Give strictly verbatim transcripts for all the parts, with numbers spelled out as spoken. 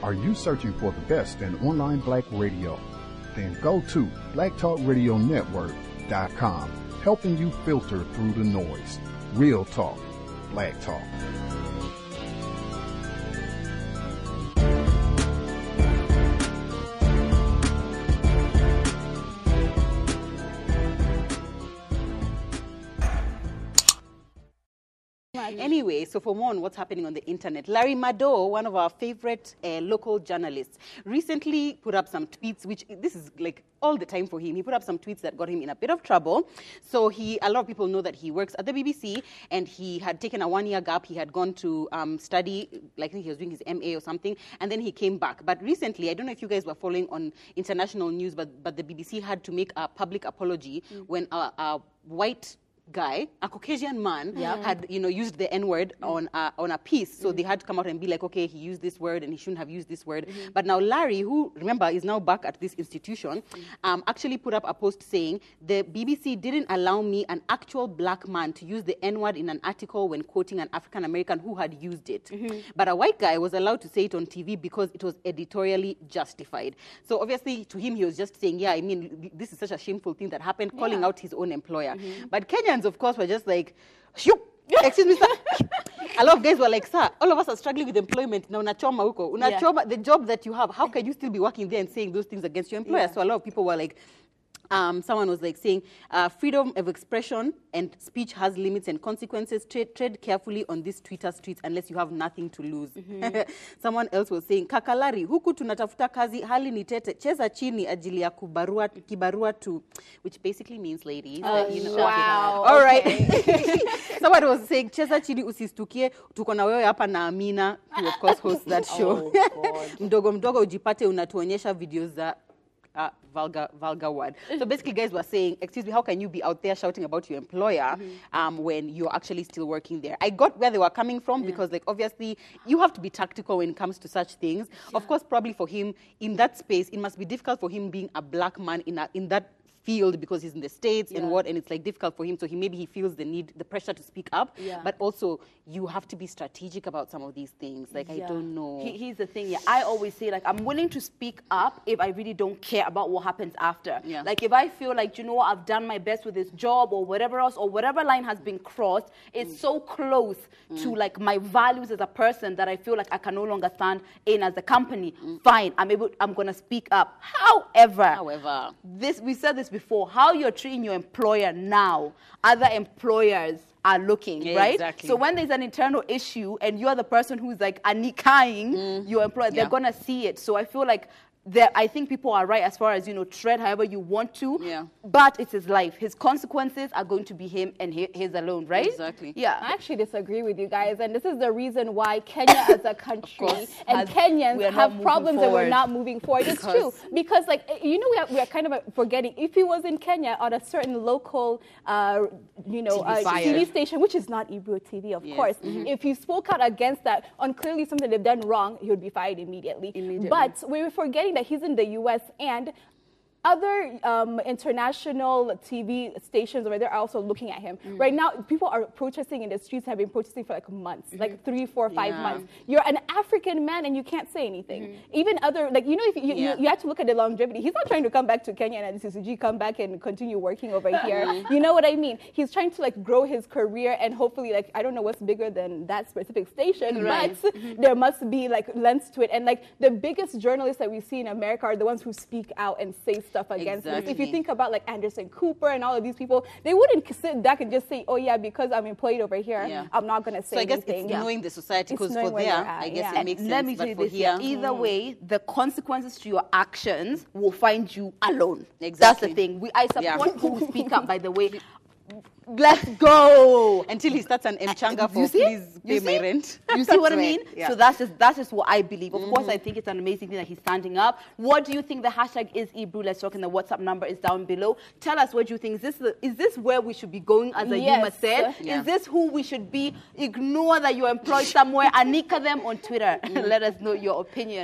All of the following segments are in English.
Are you searching for the best in online black radio? Then go to black talk radio network dot com, helping you filter through the noise. Real talk, black talk. Anyway, so for more on what's happening on the internet, Larry Madowo, one of our favorite uh, local journalists, recently put up some tweets, which this is like all the time for him. He put up some tweets that got him in a bit of trouble. So he, a lot of people know that he works at the B B C, and he had taken a one-year gap. He had gone to um, study, like I think he was doing his M A or something, and then he came back. But recently, I don't know if you guys were following on international news, but, but the B B C had to make a public apology mm. when a, a white guy, a Caucasian man, yeah. had you know used the N-word mm. on a, on a piece, so mm. they had to come out and be like, okay, he used this word and he shouldn't have used this word. Mm-hmm. But now Larry, who remember is now back at this institution, mm. um, actually put up a post saying the B B C didn't allow me, an actual black man, to use the N-word in an article when quoting an African American who had used it. Mm-hmm. But a white guy was allowed to say it on T V because it was editorially justified. So obviously to him he was just saying, yeah, I mean, this is such a shameful thing that happened, calling yeah. out his own employer. Mm-hmm. But Kenyans, of course, were just like, shoop. Excuse me, sir. A lot of guys were like, sir, all of us are struggling with employment. Now, unachoma huko. Unachoma, the job that you have, how can you still be working there and saying those things against your employer? Yeah. So a lot of people were like, Um, someone was like saying, uh, freedom of expression and speech has limits and consequences. Tread, tread carefully on this Twitter streets unless you have nothing to lose. Mm-hmm. Someone else was saying, kakalari, huku tunatafuta kazi, hali ni tete, cheza chini ajili ya kubarua, kibarua tu, which basically means ladies. Oh, you know, wow. Okay. All right. Okay. Someone was saying, cheza chini usistukie, tuko na wewe hapa na Amina, who of course hosts that show. Oh, mdogo mdogo ujipate unatuonyesha videos za Uh, vulgar, vulgar word. So basically, guys were saying, excuse me, how can you be out there shouting about your employer mm-hmm. um, when you're actually still working there? I got where they were coming from yeah. because, like, obviously, you have to be tactical when it comes to such things. Yeah. Of course, probably for him, in that space, it must be difficult for him being a black man in, a, in that field because he's in the States yeah. and what, and it's like difficult for him. So he maybe he feels the need, the pressure to speak up. Yeah. But also, you have to be strategic about some of these things. Like, yeah. I don't know. He, here's the thing, yeah. I always say, like, I'm willing to speak up if I really don't care about what happens after. Yeah. Like, if I feel like, you know what, I've done my best with this job or whatever else, or whatever line has been crossed, it's mm. so close mm. to, like, my values as a person that I feel like I can no longer stand in as a company. Mm. Fine, I'm able, I'm going to speak up. However, However, this, we said this before, how you're treating your employer now, other employers are looking, yeah, right? Exactly. So when there's an internal issue and you're the person who's like anikaing mm. your employer, yeah. they're gonna see it. So I feel like that I think people are right as far as, you know, tread however you want to, yeah. but it's his life. His consequences are going to be him and his alone, right? Exactly. Yeah. I actually disagree with you guys, and this is the reason why Kenya as a country and Kenyans have problems forward. and we're not moving forward. It's true. Because, like, you know, we are, we are kind of forgetting, if he was in Kenya on a certain local, uh, you know, T V, uh, T V station, which is not Ebru T V, of yes. course, mm-hmm. if he spoke out against that on clearly something they've done wrong, he would be fired immediately. immediately. But we were forgetting that he's in the U S and other um, international T V stations over there are also looking at him. Mm. Right now, people are protesting in the streets, have been protesting for like months, mm-hmm. like three, four, five yeah. months. You're an African man and you can't say anything. Mm-hmm. Even other, like, you know, if you, yeah. you, you have to look at the longevity. He's not trying to come back to Kenya and C C G, come back and continue working over here. You know what I mean? He's trying to, like, grow his career and hopefully, like, I don't know what's bigger than that specific station, right. but mm-hmm. there must be, like, length to it. And, like, the biggest journalists that we see in America are the ones who speak out and say stuff against exactly. this. If you think about, like, Anderson Cooper and all of these people, they wouldn't sit back and just say, oh yeah, because I'm employed over here, yeah. I'm not going to say anything. So I guess anything. it's yeah. knowing the society, because for there, I guess yeah. it makes and sense. Let me tell you but this, for here, either mm. way, the consequences to your actions will find you alone. Exactly. That's the thing. We, I support yeah. people who speak up, by the way. Let's go until he starts an mchanga for you see? Please pay you my rent. You see what I mean? Yeah. So that's just that's just what I believe. Of mm-hmm. course, I think it's an amazing thing that he's standing up. What do you think the hashtag is Ebru? Let's talk, and the WhatsApp number is down below. Tell us what you think. Is this the, is this where we should be going, as a yes. Yuma said? Yeah. Is this who we should be? Ignore that you're employed somewhere. Anika them on Twitter. Mm. Let us know your opinion.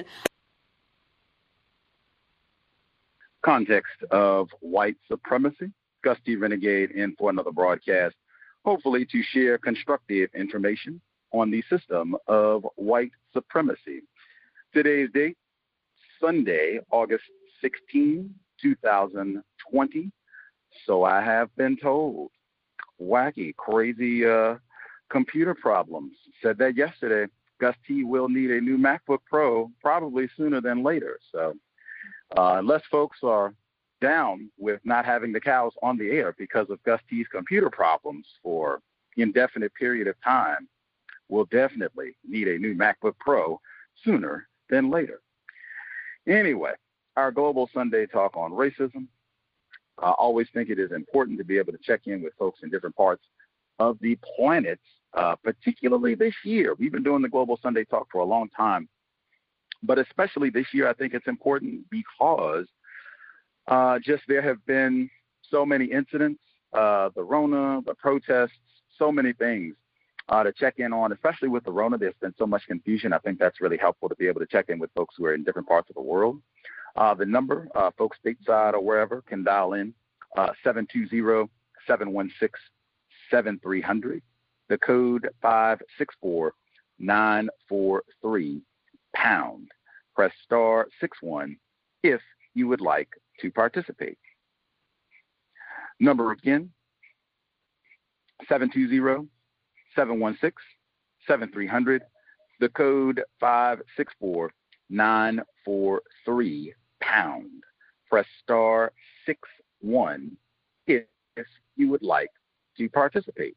Context of white supremacy. Gusty Renegade in for another broadcast, hopefully to share constructive information on the system of white supremacy. Today's date, Sunday, August sixteenth, two thousand twenty. So I have been told. Wacky, crazy uh, computer problems. Said that yesterday. Gus T will need a new MacBook Pro probably sooner than later. So uh, unless folks are down with not having the cows on the air because of Gus T's computer problems for indefinite period of time, we'll definitely need a new MacBook Pro sooner than later. Anyway, our Global Sunday Talk on racism. I always think it is important to be able to check in with folks in different parts of the planet, uh, particularly this year. We've been doing the Global Sunday Talk for a long time, but especially this year, I think it's important because uh, just there have been so many incidents, uh, the Rona, the protests, so many things uh, to check in on, especially with the Rona. There's been so much confusion. I think that's really helpful to be able to check in with folks who are in different parts of the world. Uh, the number, uh, folks stateside or wherever, can dial in uh, seven two zero, seven one six, seven three zero zero. The code five six four nine four three pound. Press star six one if you would like to participate. Number again, seven two zero, seven one six, seven three zero zero. The code five six four nine four three pound. Press star six one if you would like to participate.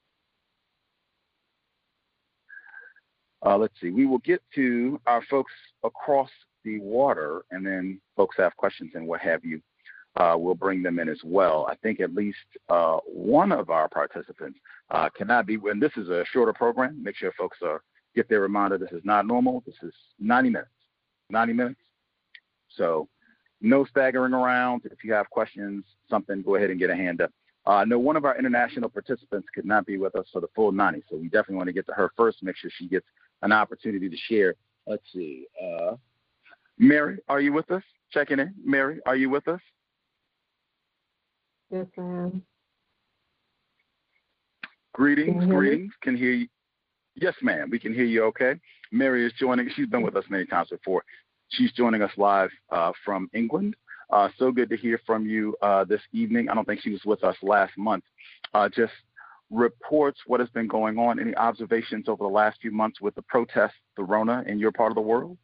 Uh, let's see. We will get to our folks across the water, and then folks have questions and what have you. Uh, we'll bring them in as well. I think at least uh, one of our participants uh, cannot be, and this is a shorter program. Make sure folks uh, get their reminder. This is not normal. This is ninety minutes. ninety minutes. So no staggering around. If you have questions, something, go ahead and get a hand up. Uh, no, one of our international participants could not be with us for the full ninety, so we definitely want to get to her first, make sure she gets an opportunity to share. Let's see. Uh, Mary, are you with us? Checking in. Mary, are you with us? Yes, I am. Greetings, Can greetings. Me? Can hear you. Yes, ma'am. We can hear you okay. Mary is joining. She's been with us many times before. She's joining us live uh, from England. Uh, so good to hear from you uh, this evening. I don't think she was with us last month. Uh, just reports what has been going on. Any observations over the last few months with the protests, the Rona, in your part of the world?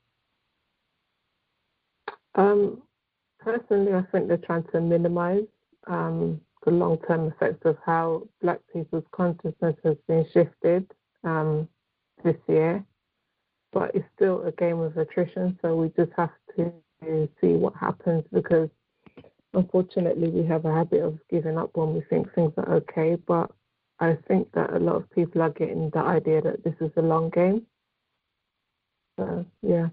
Um, personally, I think they're trying to minimize um, the long-term effects of how Black people's consciousness has been shifted um, this year. But it's still a game of attrition, so we just have to see what happens, because unfortunately we have a habit of giving up when we think things are okay. But I think that a lot of people are getting the idea that this is a long game. So, yeah.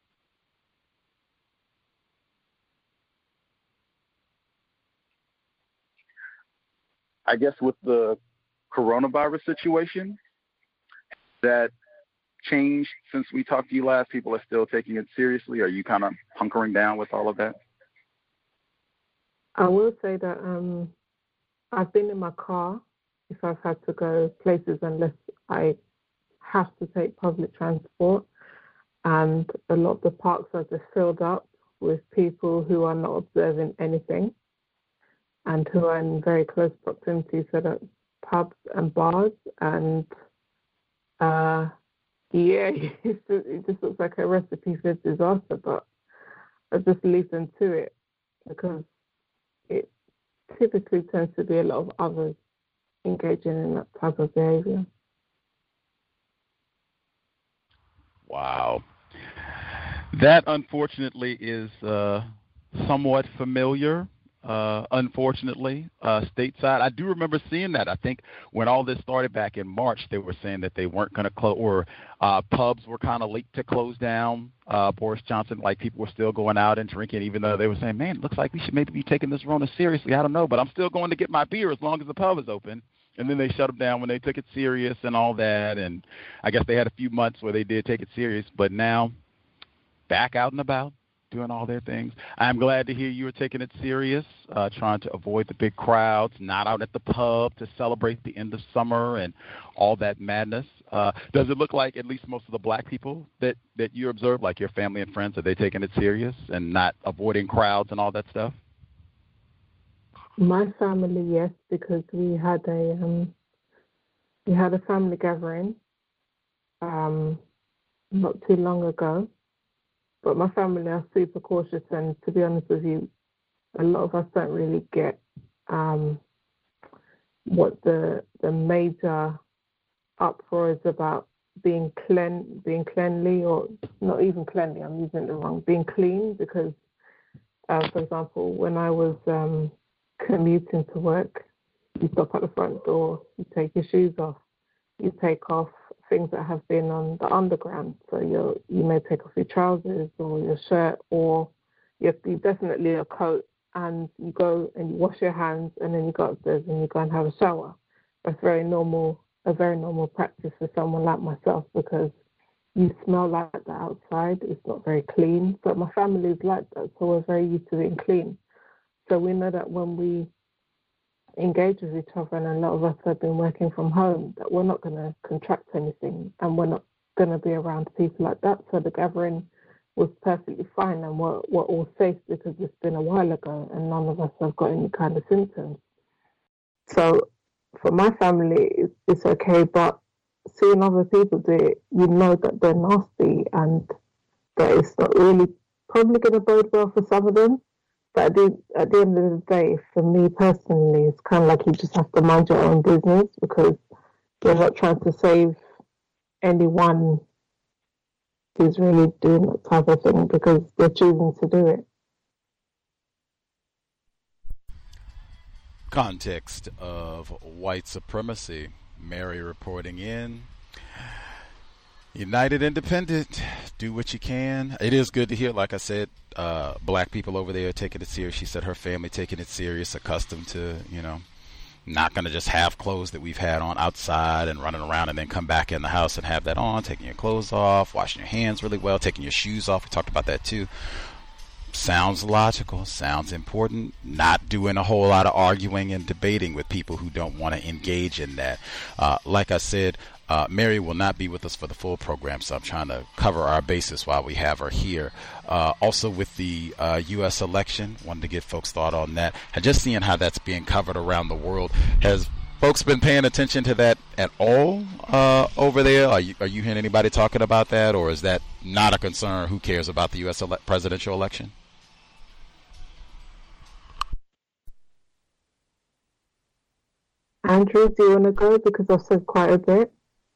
I guess with the coronavirus situation, that changed since we talked to you last? People are still taking it seriously? Are you kind of hunkering down with all of that? I will say that um, I've been in my car if I've had to go places unless I have to take public transport. And a lot of the parks are just filled up with people who are not observing anything and who are in very close proximity, so that pubs and bars and uh, yeah, it just looks like a recipe for disaster, but I just leave them to it because it typically tends to be a lot of others engaging in that type of behavior. Wow. That, unfortunately, is uh, somewhat familiar. Uh, unfortunately, uh, stateside. I do remember seeing that. I think when all this started back in March, they were saying that they weren't going to close, or uh, pubs were kind of late to close down. Uh, Boris Johnson, like people were still going out and drinking, even though they were saying, man, it looks like we should maybe be taking this Rona seriously. I don't know, but I'm still going to get my beer as long as the pub is open. And then they shut them down when they took it serious and all that. And I guess they had a few months where they did take it serious, but now back out and about, doing all their things. I'm glad to hear you are taking it serious, uh, trying to avoid the big crowds, not out at the pub to celebrate the end of summer and all that madness. Uh, does it look like at least most of the black people that, that you observe, like your family and friends, are they taking it serious and not avoiding crowds and all that stuff? My family, yes, because we had a um, we had a family gathering um, not too long ago. But my family are super cautious, and to be honest with you, a lot of us don't really get um, what the the major uproar is about being clean, being cleanly, or not even cleanly. I'm using it wrong. Being clean, because, uh, for example, when I was um, commuting to work, you stop at the front door, you take your shoes off, you take off things that have been on the underground. So you you may take off your trousers or your shirt, or you, you definitely your coat, and you go and you wash your hands, and then you go upstairs and you go and have a shower. That's very normal, a very normal practice for someone like myself, because you smell like that outside. It's not very clean. But my family is like that, so we're very used to being clean. So we know that when we engage with each other, and a lot of us have been working from home, that we're not going to contract anything, and we're not going to be around people like that. So the gathering was perfectly fine, and we're, we're all safe because it's been a while ago and none of us have got any kind of symptoms. So for my family, it's, it's okay, but seeing other people do it, you know that they're nasty and that it's not really probably going to bode well for some of them. But at the, at the end of the day, for me personally, it's kind of like you just have to mind your own business, because you're not trying to save anyone who's really doing that type of thing, because they're choosing to do it. Context of white supremacy. Mary reporting in. United Independent, do what you can. It is good to hear, like I said, uh, black people over there taking it serious. She said her family taking it serious, accustomed to, you know, not going to just have clothes that we've had on outside and running around and then come back in the house and have that on, taking your clothes off, washing your hands really well, taking your shoes off. We talked about that too. Sounds logical, sounds important, not doing a whole lot of arguing and debating with people who don't want to engage in that. Uh, like I said, Uh, Mary will not be with us for the full program, so I'm trying to cover our bases while we have her here. Uh, also with the uh, U S election, wanted to get folks' thought on that. And just seeing how that's being covered around the world. Has folks been paying attention to that at all uh, over there? Are you, are you hearing anybody talking about that, or is that not a concern? Who cares about the U S ele- presidential election? Andrew, do you want to go? Because I've said quite a bit.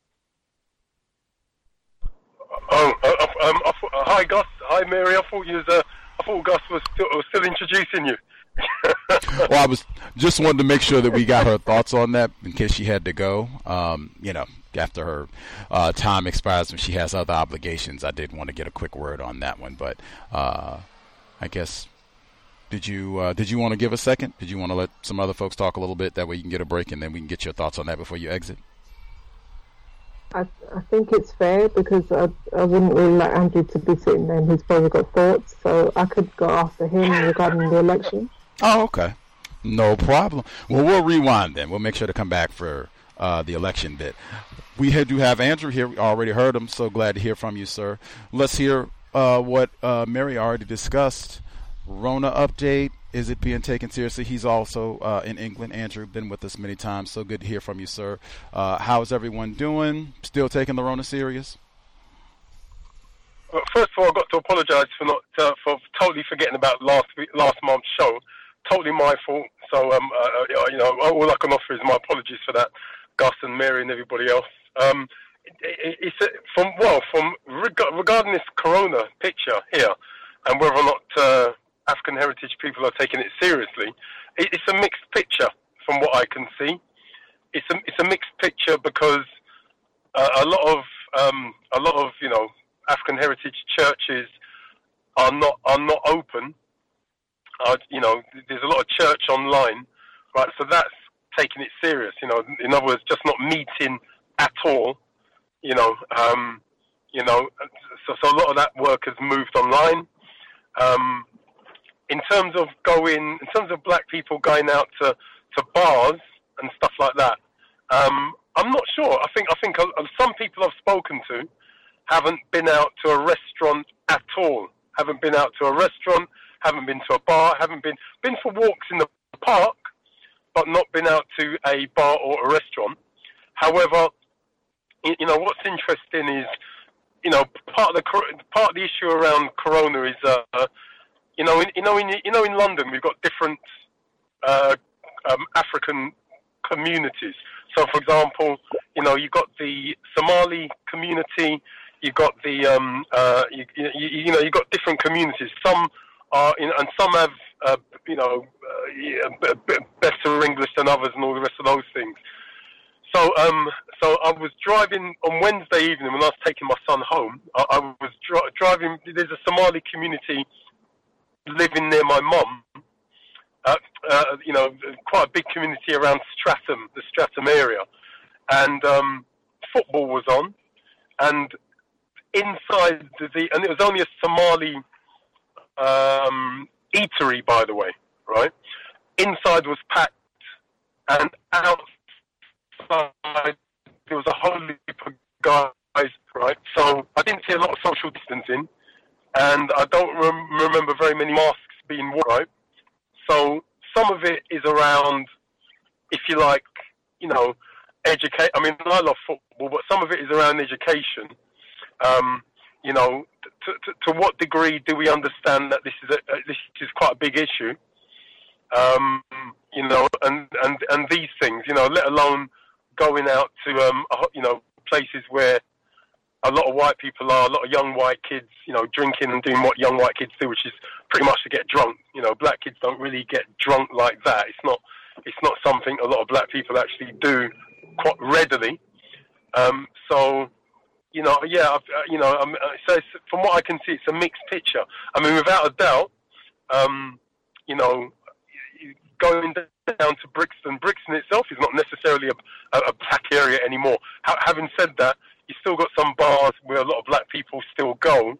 Oh, uh, um, I thought, uh, hi Gus, hi Mary. I thought you was, uh, I thought Gus was still, was still introducing you. Well, I was just wanted to make sure that we got her thoughts on that in case she had to go. Um, you know, after her uh, time expires when she has other obligations, I did want to get a quick word on that one. But uh, I guess did you uh, did you want to give a second? Did you want to let some other folks talk a little bit? That way you can get a break, and then we can get your thoughts on that before you exit. I, I think it's fair, because I, I wouldn't really like Andrew to be sitting there and he's probably got thoughts, so I could go after him regarding the election. Oh, okay. No problem. Well, we'll rewind then. We'll make sure to come back for uh, the election bit. We do have Andrew here. We already heard him, so glad to hear from you, sir. Let's hear uh, what uh, Mary already discussed. Rona update. Is it being taken seriously? He's also uh, in England. Andrew, been with us many times. So good to hear from you, sir. Uh, how's everyone doing? Still taking the Rona serious? Well, first of all, I've got to apologise for not uh, for totally forgetting about last week, last month's show. Totally my fault. So, um, uh, you know, all I can offer is my apologies for that, Gus and Mary and everybody else. Um, it, it's a, from well, from reg- regarding this Corona picture here, and whether or not uh, African heritage people are taking it seriously, it, it's a mixed picture from what I can see. It's a it's a mixed picture because uh, a lot of um, a lot of you know African heritage churches are not are not open. Uh, you know, there's a lot of church online, right? So that's taking it serious. You know, in other words, just not meeting at all. You know, um, you know, so, so a lot of that work has moved online. Um, in terms of going, in terms of black people going out to, to bars and stuff like that, um, I'm not sure. I think I think some people I've spoken to haven't been out to a restaurant at all. Haven't been out to a restaurant. Haven't been to a bar. Haven't been been for walks in the park, but not been out to a bar or a restaurant. However, you know what's interesting is, you know, part of the part of the issue around Corona is, uh, you know, in, you know, in you know, in London we've got different uh, um, African communities. So, for example, you know, you've got the Somali community, you've got the, um, uh, you, you, you know, you've got different communities. Some are, in, and some have, uh, you know, uh, yeah, better English than others, and all the rest of those things. So, um, so I was driving on Wednesday evening when I was taking my son home. I, I was dri- driving. There's a Somali community living near my mum. Uh, uh, you know, quite a big community around Streatham, the Streatham area, and um, football was on, and inside the, and it was only a Somali um, eatery, by the way, right? Inside was packed, and outside there was a whole heap of guys, right? So I didn't see a lot of social distancing, and I don't rem- remember very many masks being worn, right? So some of it is around, if you like, you know, educate. I mean, I love football, but some of it is around education. Um, you know, to, to, to what degree do we understand that this is a, this is quite a big issue? Um, you know, and, and, and these things, you know, let alone going out to, um, you know, places where a lot of white people are, a lot of young white kids, you know, drinking and doing what young white kids do, which is pretty much to get drunk. You know, black kids don't really get drunk like that. It's not, it's not something a lot of black people actually do quite readily. Um, so, you know, yeah, I've, uh, you know, um, so it's, from what I can see, it's a mixed picture. I mean, without a doubt, um, you know, going down to Brixton, Brixton itself is not necessarily a, a, a black area anymore. Ha- having said that, you still got some bars where a lot of black people still go.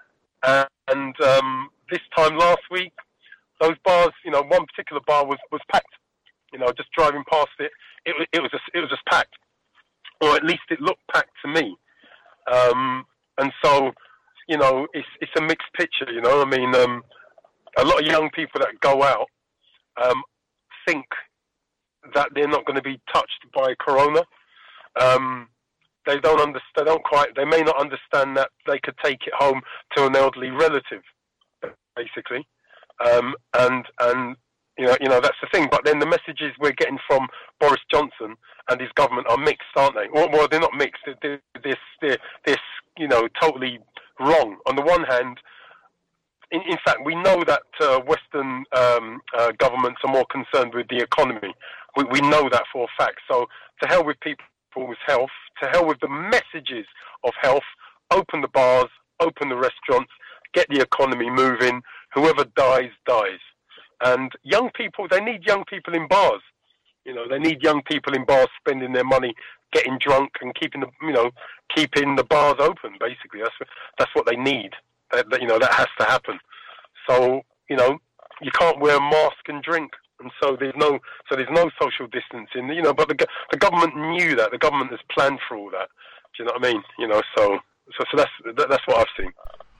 And um, this time last week, those bars, you know, one particular bar was, was packed. You know, just driving past it, it, it was just, it was just packed, or at least it looked packed to me. Um, and so, you know, it's it's a mixed picture. You know, I mean, um, a lot of young people that go out um, think that they're not going to be touched by Corona. Um, They don't understand. They don't quite. They may not understand that they could take it home to an elderly relative, basically, um, and and you know, you know that's the thing. But then the messages we're getting from Boris Johnson and his government are mixed, aren't they? Well, well they're not mixed. They're, they're, they're, they're you know totally wrong. On the one hand, in, in fact, we know that uh, Western um, uh, governments are more concerned with the economy. We, we know that for a fact. So to hell with people. With health, to hell with the messages of health, open the bars, open the restaurants, get the economy moving, whoever dies, dies. And young people, they need young people in bars. You know, they need young people in bars spending their money, getting drunk and keeping the, you know, keeping the bars open, basically. That's, that's what they need. That, that, you know, that has to happen. So, you know, you can't wear a mask and drink. And so there's no, so there's no social distancing, you know. But the the government knew that. The government has planned for all that. Do you know what I mean? You know, so so, so that's that, that's what I've seen.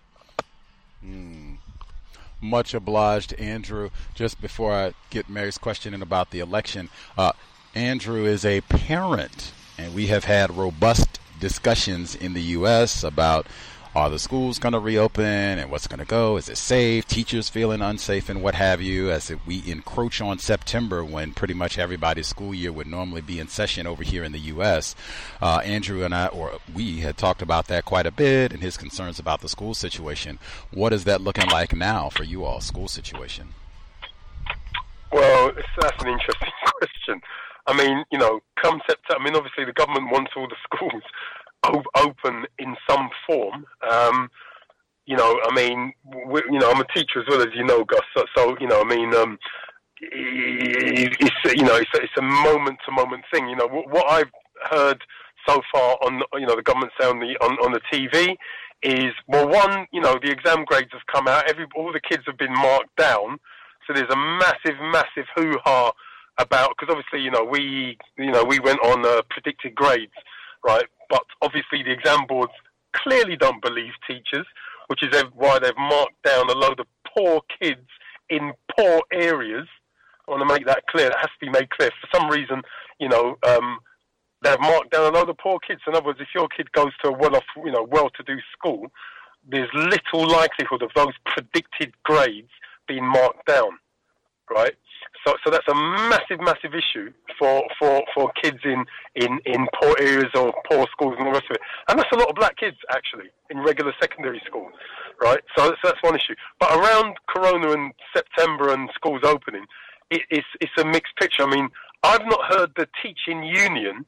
Mm. Much obliged, Andrew. Just before I get Mary's question in about the election, uh, Andrew is a parent, and we have had robust discussions in the U S about. Are the schools going to reopen and what's going to go? Is it safe? Teachers feeling unsafe and what have you as we encroach on September when pretty much everybody's school year would normally be in session over here in the U S. Uh, Andrew and I, or we had talked about that quite a bit and his concerns about the school situation. What is that looking like now for you all, school situation? Well, that's an interesting question. I mean, you know, come September, I mean, obviously the government wants all the schools open in some form. Um, you know, I mean, we, you know, I'm a teacher as well, as you know, Gus. So, so you know, I mean, um, it's you know, it's a, it's a moment-to-moment thing. You know, what, what I've heard so far on, you know, the government say on the on, on the T V is, well, one, you know, the exam grades have come out. Every all the kids have been marked down, so there's a massive, massive hoo-ha about, because obviously, you know, we, you know, we went on uh, predicted grades, right? But obviously, the exam boards clearly don't believe teachers, which is why they've marked down a load of poor kids in poor areas. I want to make that clear. That has to be made clear. For some reason, you know, um, they've marked down a load of poor kids. In other words, if your kid goes to a well-off, you know, well-to-do school, there's little likelihood of those predicted grades being marked down, right? So, so that's a massive, massive issue for, for, for kids in, in, in poor areas or poor schools and the rest of it. And that's a lot of black kids, actually, in regular secondary schools, right? So, so that's one issue. But around Corona and September and schools opening, it, it's, it's a mixed picture. I mean, I've not heard the teaching union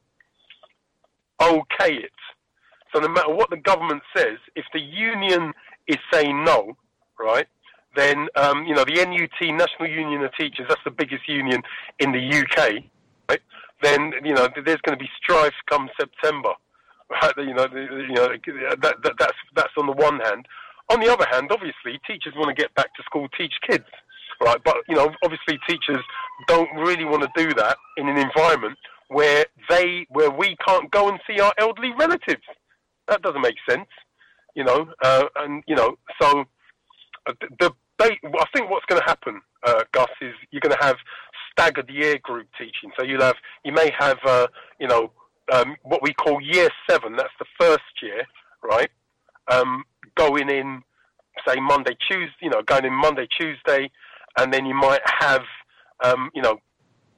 okay it. So no matter what the government says, if the union is saying no, right, then, um, you know, the N U T, National Union of Teachers, that's the biggest union in the U K, right, then, you know, there's going to be strife come September. Right? You know, the, you know that, that, that's, that's on the one hand. On the other hand, obviously, teachers want to get back to school, teach kids, right? But, you know, obviously teachers don't really want to do that in an environment where they, where we can't go and see our elderly relatives. That doesn't make sense, you know, uh, and, you know, so uh, the, the, I think what's going to happen, uh, Gus, is you're going to have staggered year group teaching. So you'll have, you may have, uh, you know, um, what we call year seven, that's the first year, right, um, going in, say, Monday, Tuesday, you know, going in Monday, Tuesday, and then you might have, um, you know,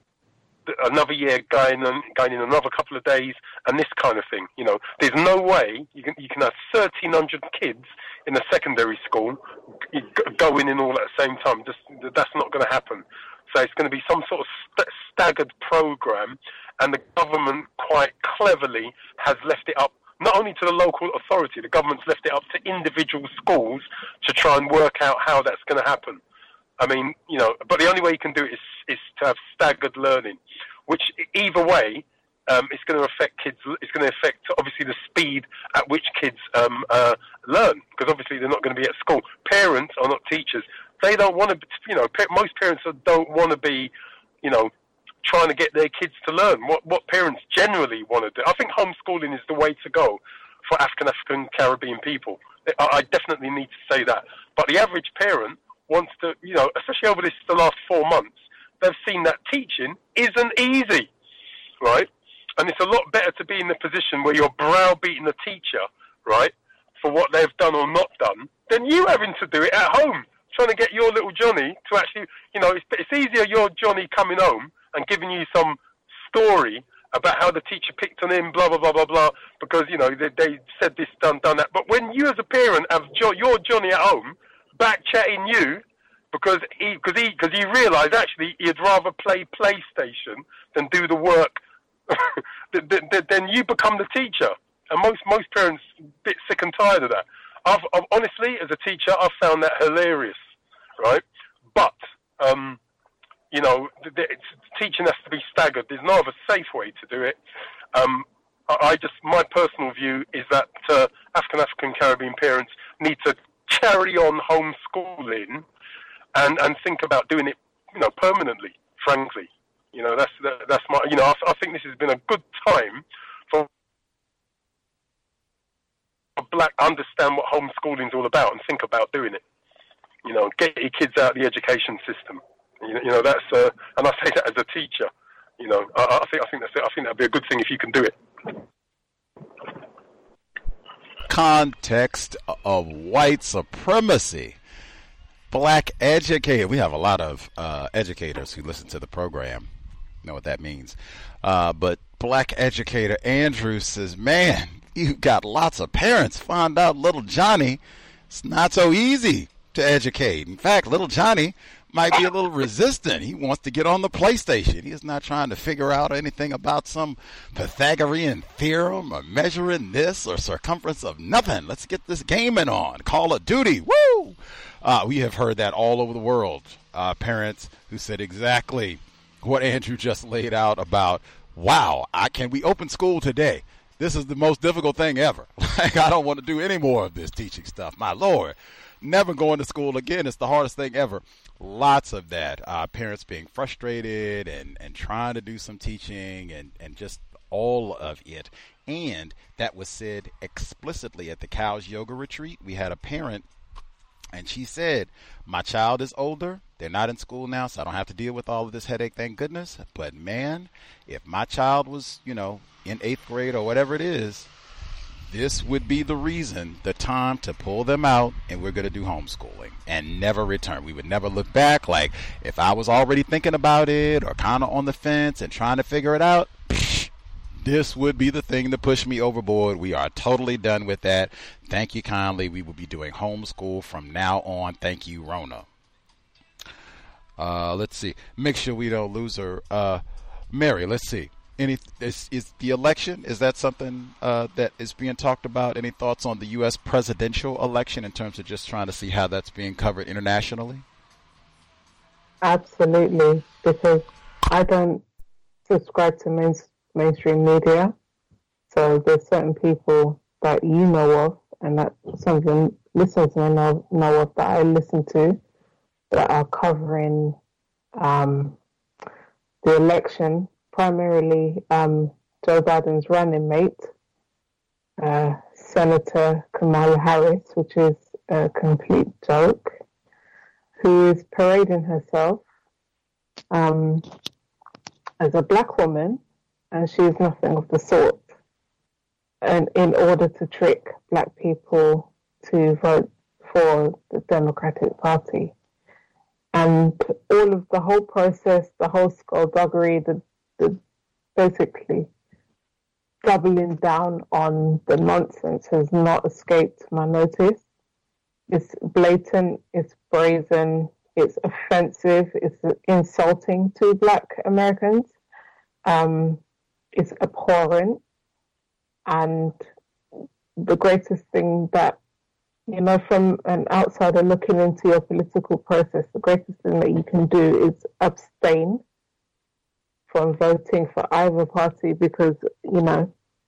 another year going on, going in another couple of days, and this kind of thing. You know, there's no way you can you can have thirteen hundred kids in a secondary school going in all at the same time. Just that's not going to happen. So it's going to be some sort of st- staggered program, and the government quite cleverly has left it up not only to the local authority. The government's left it up to individual schools to try and work out how that's going to happen. I mean, you know, but the only way you can do it is, is to have staggered learning, which either way, um, it's going to affect kids. It's going to affect obviously the speed at which kids um, uh, learn, because obviously they're not going to be at school. Parents are not teachers. They don't want to, you know, pa- most parents don't want to be, you know, trying to get their kids to learn. What what parents generally want to do. I think homeschooling is the way to go for African African Caribbean people. I, I definitely need to say that. But the average parent wants to, you know, especially over this the last four months, they've seen that teaching isn't easy, right? And it's a lot better to be in the position where you're browbeating the teacher, right, for what they've done or not done, than you having to do it at home, trying to get your little Johnny to actually, you know, it's, it's easier your Johnny coming home and giving you some story about how the teacher picked on him, blah, blah, blah, blah, blah, because, you know, they, they said this, done, done that. But when you as a parent have jo- your Johnny at home, back chatting you because he because he because he realised actually he'd rather play PlayStation than do the work. Then you become the teacher, and most most parents are a bit sick and tired of that. I've, I've honestly, as a teacher, I've found that hilarious, right? But um, you know, the, the, it's, teaching has to be staggered. There's no other safe way to do it. Um, I, I just my personal view is that uh, African African Caribbean parents need to carry on homeschooling and, and think about doing it, you know, permanently, frankly. You know, that's that, that's my, you know, I, I think this has been a good time for black understand what homeschooling is all about and think about doing it. You know, get your kids out of the education system. You know, you know that's, uh, and I say that as a teacher. You know, I, I think I think that's it. I think that'd be a good thing if you can do it. Context of white supremacy. Black educator. We have a lot of uh, educators who listen to the program. Know what that means. Uh, but black educator Andrew says, man, you got lots of parents find out little Johnny, it's not so easy to educate. In fact, little Johnny might be a little resistant. He wants to get on the PlayStation. He is not trying to figure out anything about some Pythagorean theorem or measuring this or circumference of nothing. Let's get this gaming on. Call of Duty. Woo! Uh, we have heard that all over the world. Uh, parents who said exactly what Andrew just laid out about, wow, I can we open school today? This is the most difficult thing ever. Like, I don't want to do any more of this teaching stuff. My Lord. Never going to school again. It's the hardest thing ever. Lots of that. Uh, parents being frustrated and, and trying to do some teaching and, and just all of it. And that was said explicitly at the Cows Yoga Retreat. We had a parent, and she said, my child is older. They're not in school now, so I don't have to deal with all of this headache, thank goodness. But, man, if my child was, you know, in eighth grade or whatever it is, this would be the reason, the time to pull them out, and we're going to do homeschooling and never return. We would never look back. Like, if I was already thinking about it or kind of on the fence and trying to figure it out, this would be the thing to push me overboard. We are totally done with that. Thank you kindly. We will be doing homeschool from now on. Thank you, Rona. Uh, let's see. Make sure we don't lose her. Uh, Mary, let's see. Any is, is the election, is that something uh, that is being talked about? Any thoughts on the U S presidential election in terms of just trying to see how that's being covered internationally? Absolutely, because I don't subscribe to main, mainstream media. So there's certain people that you know of and that some of them listeners may know, know of that I listen to that are covering um, the election. Primarily um, Joe Biden's running mate, uh, Senator Kamala Harris, which is a complete joke, who is parading herself um, as a black woman, and she is nothing of the sort. And in order to trick black people to vote for the Democratic Party. And all of the whole process, the whole skullduggery, the The, basically doubling down on the nonsense has not escaped my notice. It's blatant, it's brazen, it's offensive, it's insulting to black Americans, um, it's abhorrent, and the greatest thing that, you know, from an outsider looking into your political process, the greatest thing that you can do is abstain from voting for either party, because, you know,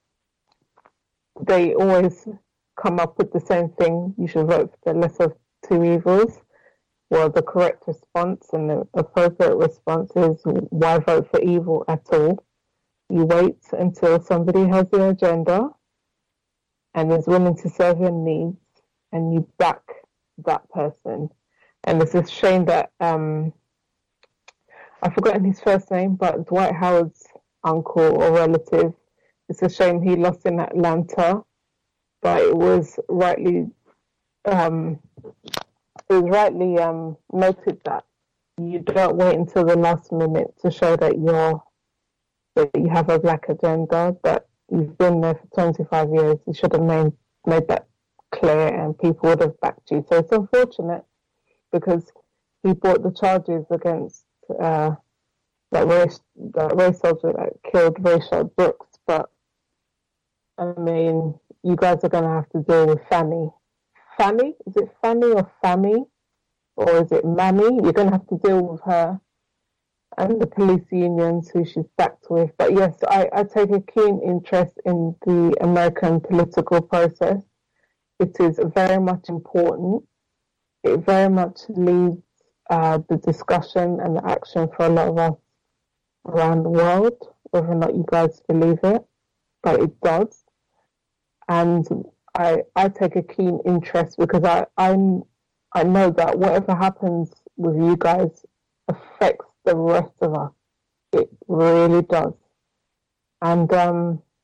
they always come up with the same thing. You should vote for the lesser of two evils. Well, the correct response and the appropriate response is, why vote for evil at all? You wait until somebody has their agenda and is willing to serve your needs, and you back that person. And it's a shame that um, I've forgotten his first name, but Dwight Howard's uncle or relative, it's a shame he lost in Atlanta, but it was rightly um, it was rightly um, noted that you don't wait until the last minute to show that you're that you have a black agenda, that you've been there for twenty-five years. You should have made made that clear, and people would have backed you. So it's unfortunate because he brought the charges against Uh, that race, that race soldier that killed Rayshard Brooks, but I mean, you guys are going to have to deal with Fannie. Fannie? Is it Fannie or Fammy? Or is it Mammy? You're going to have to deal with her and the police unions who she's backed with. But yes, I, I take a keen interest in the American political process. It is very much important. It very much leads Uh, the discussion and the action for a lot of us around the world, whether or not you guys believe it, but it does. And I I take a keen interest because I I'm, I know that whatever happens with you guys affects the rest of us. It really does. And um,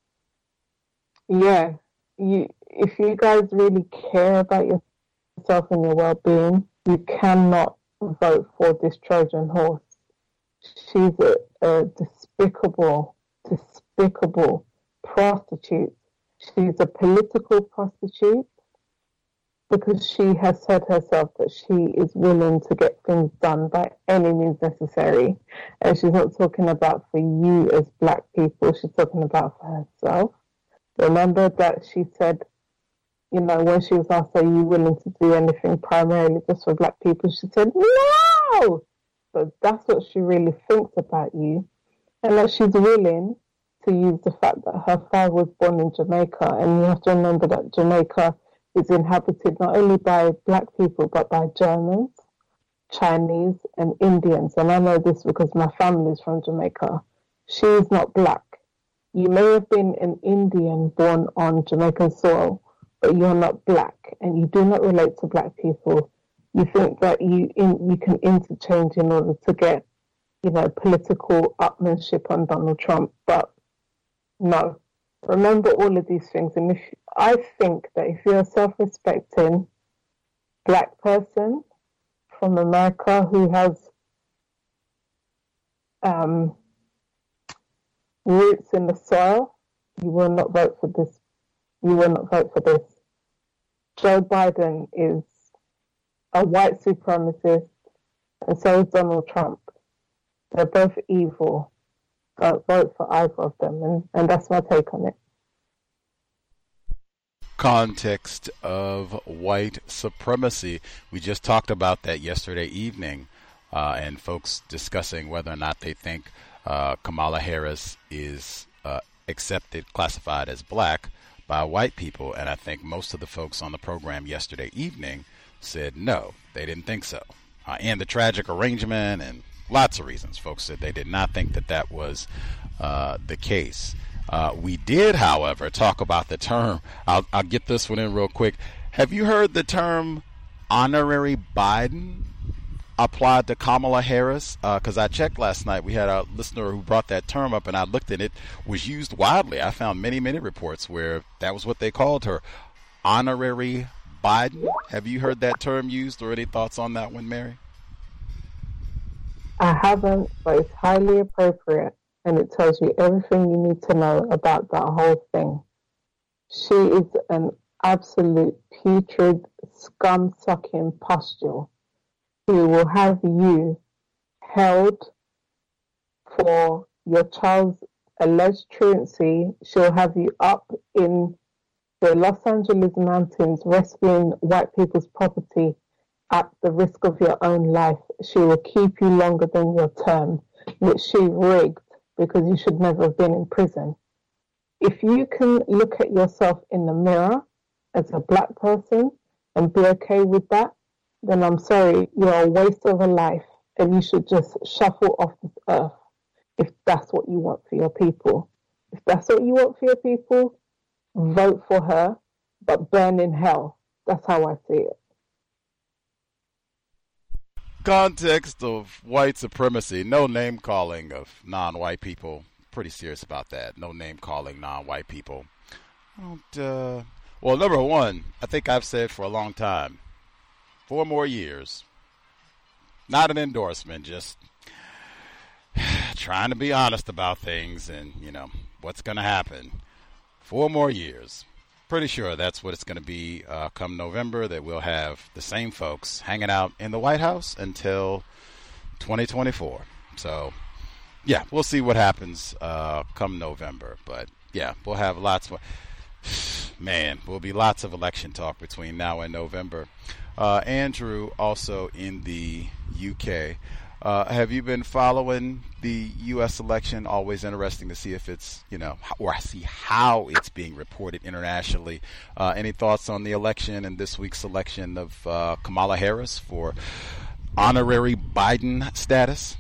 yeah, you if you guys really care about yourself and your well-being, you cannot vote for this Trojan horse. She's a, a despicable, despicable prostitute. She's a political prostitute because she has said herself that she is willing to get things done by any means necessary. And she's not talking about for you as black people, she's talking about for herself. Remember that she said, you know, when she was asked, are you willing to do anything primarily just for black people? She said, no! So that's what she really thinks about you. And that she's willing to use the fact that her father was born in Jamaica, and you have to remember that Jamaica is inhabited not only by black people, but by Germans, Chinese, and Indians. And I know this because my family is from Jamaica. She is not black. You may have been an Indian born on Jamaican soil, but you're not black, and you do not relate to black people. You think that you in, you can interchange in order to get, you know, political upmanship on Donald Trump, but no. Remember all of these things, and if I think that if you're a self-respecting black person from America who has um, roots in the soil, you will not vote for this. You will not vote for this. Joe Biden is a white supremacist, and so is Donald Trump. They're both evil. Don't vote for either of them, and, and that's my take on it. Context of white supremacy. We just talked about that yesterday evening, uh, and folks discussing whether or not they think uh, Kamala Harris is uh, accepted, classified as black by white people, and I think most of the folks on the program yesterday evening said no, they didn't think so. Uh, and the tragic arrangement and lots of reasons, folks said they did not think that that was uh, the case. Uh, we did, however, talk about the term. I'll, I'll get this one in real quick. Have you heard the term honorary Biden applied to Kamala Harris? Because uh, I checked last night. We had a listener who brought that term up, and I looked at it. Was used widely. I found many, many reports where that was what they called her, honorary Biden. Have you heard that term used, or any thoughts on that one, Mary? I haven't, but it's highly appropriate, and it tells you everything you need to know about that whole thing. She is an absolute putrid, scum-sucking pustule who will have you held for your child's alleged truancy. She'll have you up in the Los Angeles mountains rescuing white people's property at the risk of your own life. She will keep you longer than your term, which she rigged because you should never have been in prison. If you can look at yourself in the mirror as a black person and be okay with that, then I'm sorry, you're a waste of a life, and you should just shuffle off this earth if that's what you want for your people. If that's what you want for your people, vote for her, but burn in hell. That's how I see it. Context of white supremacy. No name calling of non-white people. Pretty serious about that. No name calling non-white people. I don't, uh, well, number one, I think I've said for a long time, four more years. Not an endorsement, just trying to be honest about things and, you know, what's going to happen. Four more years. Pretty sure that's what it's going to be uh, come November, that we'll have the same folks hanging out in the White House until twenty twenty-four. So, yeah, we'll see what happens uh, come November. But, yeah, we'll have lots more. Man, will be lots of election talk between now and November. Uh, Andrew, also in the U K. Uh, have you been following the U S election? Always interesting to see if it's, you know, or see how it's being reported internationally. Uh, any thoughts on the election and this week's selection of uh, Kamala Harris for honorary Biden status?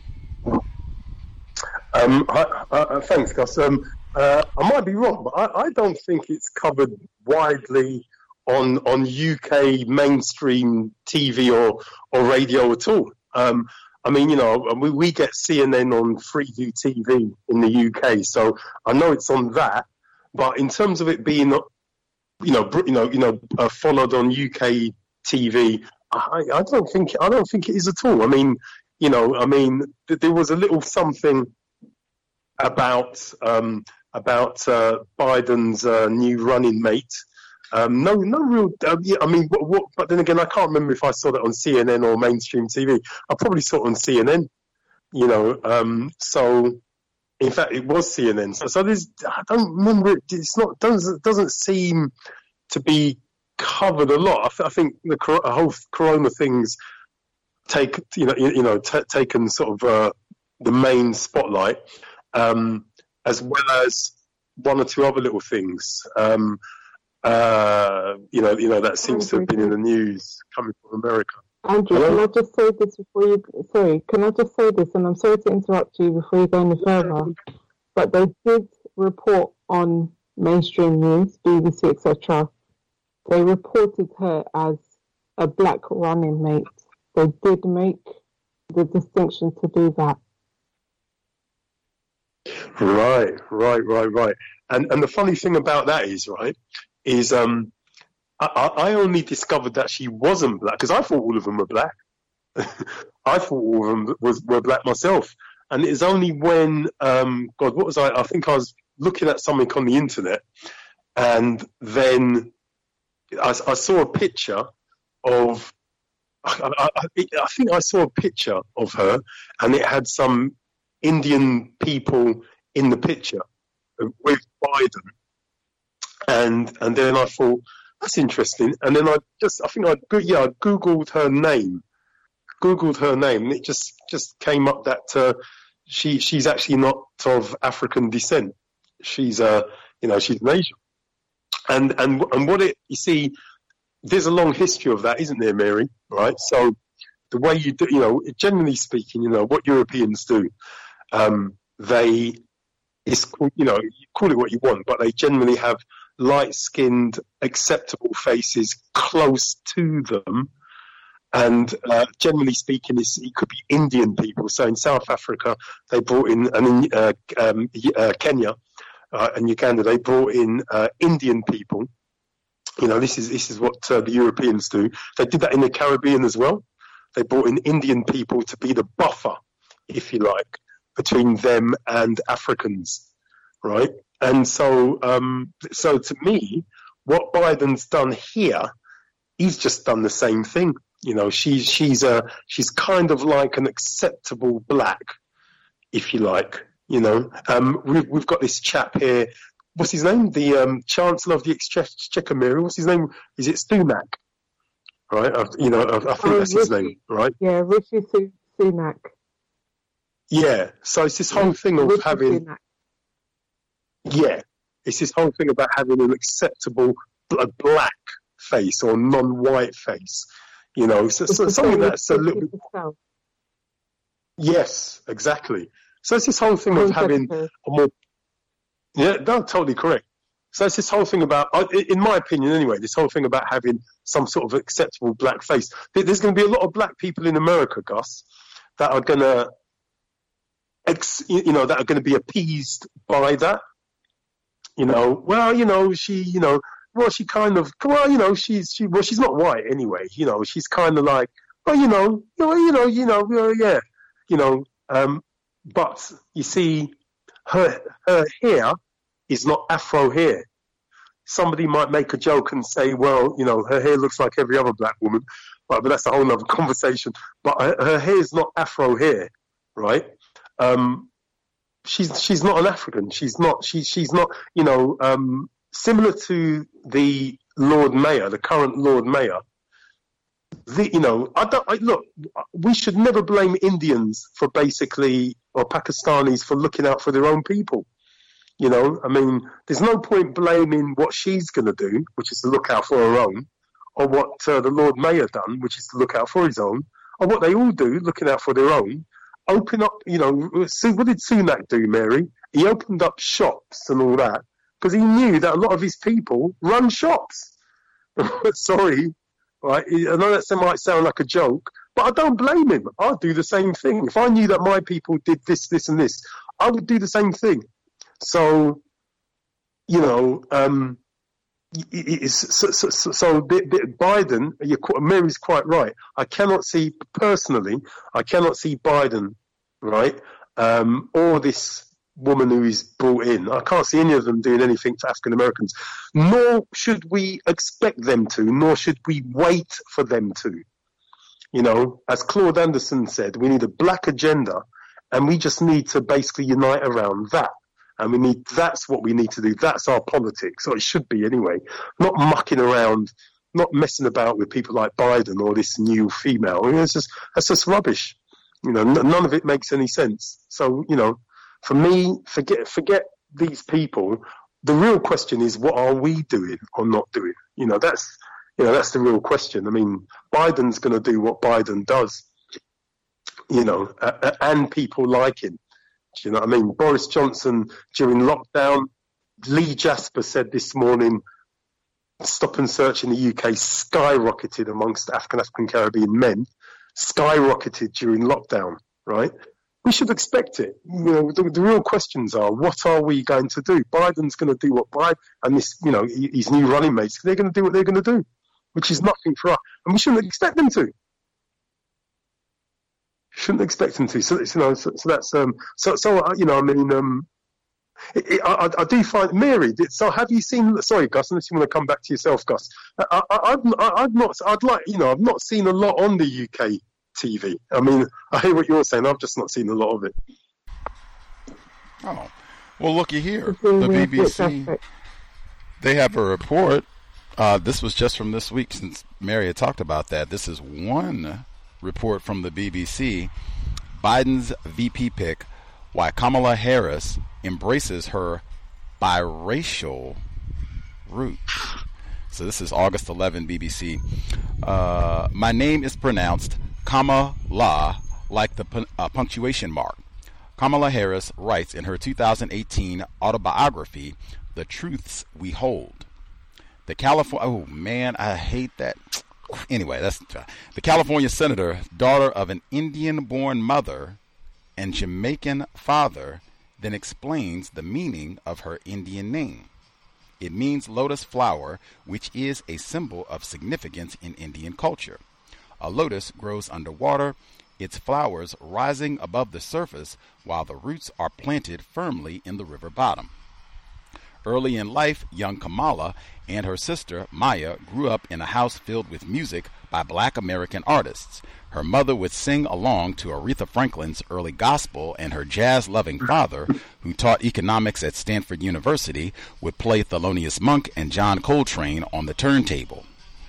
Um, I, I, thanks, Gus. Um, uh, I might be wrong, but I, I don't think it's covered widely on on U K mainstream T V or, or radio at all. Um, I mean, you know, we, we get C N N on Freeview T V in the U K, so I know it's on that. But in terms of it being, you know, you know, you know, uh, followed on U K T V, I, I don't think I don't think it is at all. I mean, you know, I mean, th- there was a little something about um, about uh, Biden's uh, new running mate. Um, no, no real. Uh, yeah, I mean, what, what, but then again, I can't remember if I saw that on C N N or mainstream T V. I probably saw it on C N N. You know, um, so in fact, it was C N N. So, so there's. I don't remember it. It's not. Doesn't doesn't seem to be covered a lot. I, th- I think the cor- whole Corona things take you know you, you know t- taken sort of uh, the main spotlight. Um, as well as one or two other little things. Um, uh, you know, you know that seems to have been in the news coming from America. Andrew, Hello? Can I just say this before you? Sorry, can I just say this? And I'm sorry to interrupt you before you go any further. But they did report on mainstream news, B B C, et cetera. They reported her as a black running mate. They did make the distinction to do that. Right, right, right, right. And and the funny thing about that is, right, is um, I, I only discovered that she wasn't black because I thought all of them were black. I thought all of them was were black myself. And it's only when, um, God, what was I? I think I was looking at something on the internet, and then I, I saw a picture of. I, I, I think I saw a picture of her, and it had some Indian people in the picture with Biden, and and then I thought that's interesting, and then I just I think I yeah I googled her name, googled her name, and it just just came up that uh, she she's actually not of African descent. She's uh you know she's an Asian, and and and what it you see, there's a long history of that, isn't there, Mary? Right, so the way you do, you know, generally speaking, you know what Europeans do. Um, they, it's, you know, you call it what you want, but they generally have light-skinned, acceptable faces close to them. And uh, generally speaking, it's, it could be Indian people. So in South Africa, they brought in, and in uh, um, uh, Kenya uh, and Uganda, they brought in uh, Indian people. You know, this is this is what uh, the Europeans do. They did that in the Caribbean as well. They brought in Indian people to be the buffer, if you like, between them and Africans, right? And so, um, so to me, what Biden's done here, he's just done the same thing. You know, she's she's a she's kind of like an acceptable black, if you like. You know, um, we've we've got this chap here. What's his name? The um, Chancellor of the Exchequer, Mary. What's his name? Is it Sunak? Right? I, you know, I, I think oh, that's Rishi, his name, right? Yeah, Rishi Sunak. Yeah, so it's this whole thing of having, yeah, it's this whole thing about having an acceptable black face or non-white face, you know, so, so something that's a little bit. Yes, exactly. So it's this whole thing of having a more, yeah, no, totally correct. So it's this whole thing about, in my opinion anyway, this whole thing about having some sort of acceptable black face. There's going to be a lot of black people in America, Gus, that are going to, Ex, you know, that are going to be appeased by that. You know, well, you know, she, you know, well, she kind of, well, you know, she's, she, well, she's not white anyway. You know, she's kind of like, well, you know, you know, you know, you know, well, yeah, you know. Um, but you see, her her hair is not Afro hair. Somebody might make a joke and say, well, you know, her hair looks like every other black woman, right? But that's a whole other conversation. But her, her hair is not Afro hair, right? Um, she's she's not an African. She's not she she's not you know um, similar to the Lord Mayor, the current Lord Mayor. The, you know, I don't I, look. We should never blame Indians for basically or Pakistanis for looking out for their own people. You know, I mean, there's no point blaming what she's going to do, which is to look out for her own, or what uh, the Lord Mayor done, which is to look out for his own, or what they all do, looking out for their own. Open up, you know, what did Sunak do, Mary? He opened up shops and all that because he knew that a lot of his people run shops. Sorry, right? I know that might sound like a joke, but I don't blame him. I'd do the same thing. If I knew that my people did this, this, and this, I would do the same thing. So, you know, um, it's, so, so, so Biden, you're, Mary's quite right. I cannot see, personally, I cannot see Biden, right, um, or this woman who is brought in. I can't see any of them doing anything to African Americans, nor should we expect them to, nor should we wait for them to. You know, as Claude Anderson said, we need a black agenda, and we just need to basically unite around that. And we need, that's what we need to do. That's our politics, or it should be anyway. Not mucking around, not messing about with people like Biden or this new female. I mean, it's just, that's just rubbish. You know, n- none of it makes any sense. So, you know, For me, forget forget these people. The real question is, what are we doing or not doing? You know, that's you know that's the real question. I mean, Biden's going to do what Biden does. You know, uh, and people like him. Do you know what I mean? Boris Johnson during lockdown. Lee Jasper said this morning, stop and search in the U K skyrocketed amongst African African Caribbean men, skyrocketed during lockdown. Right? We should expect it. You know, the, the real questions are, what are we going to do? Biden's going to do what Biden and this, you know, his new running mates, they're going to do what they're going to do, which is nothing for us, and we shouldn't expect them to. Shouldn't expect them to. So, you know, so, so that's um, so so you know, I mean, um, it, it, I, I do find Mary. So, have you seen? Sorry, Gus, unless you want to come back to yourself, Gus. I, I, I've, I've not. I'd like, you know, I've not seen a lot on the U K T V. I mean, I hear what you're saying. I've just not seen a lot of it. Oh, well, looky here. The B B C, they have a report. Uh, this was just from this week, since Mary had talked about that. This is one report from the B B C. Biden's V P pick, why Kamala Harris embraces her biracial roots. So this is August eleventh, B B C. Uh, my name is pronounced Kamala, like the pun- uh, punctuation mark. Kamala Harris writes in her two thousand eighteen autobiography, The Truths We Hold. The California, oh man, I hate that. Anyway, that's the California senator, daughter of an Indian-born mother and Jamaican father, then explains the meaning of her Indian name. It means lotus flower, which is a symbol of significance in Indian culture. A lotus grows underwater, its flowers rising above the surface while the roots are planted firmly in the river bottom. Early in life, young Kamala and her sister Maya grew up in a house filled with music by black American artists. Her mother would sing along to Aretha Franklin's early gospel, and her jazz-loving father, who taught economics at Stanford University, would play Thelonious Monk and John Coltrane on the turntable.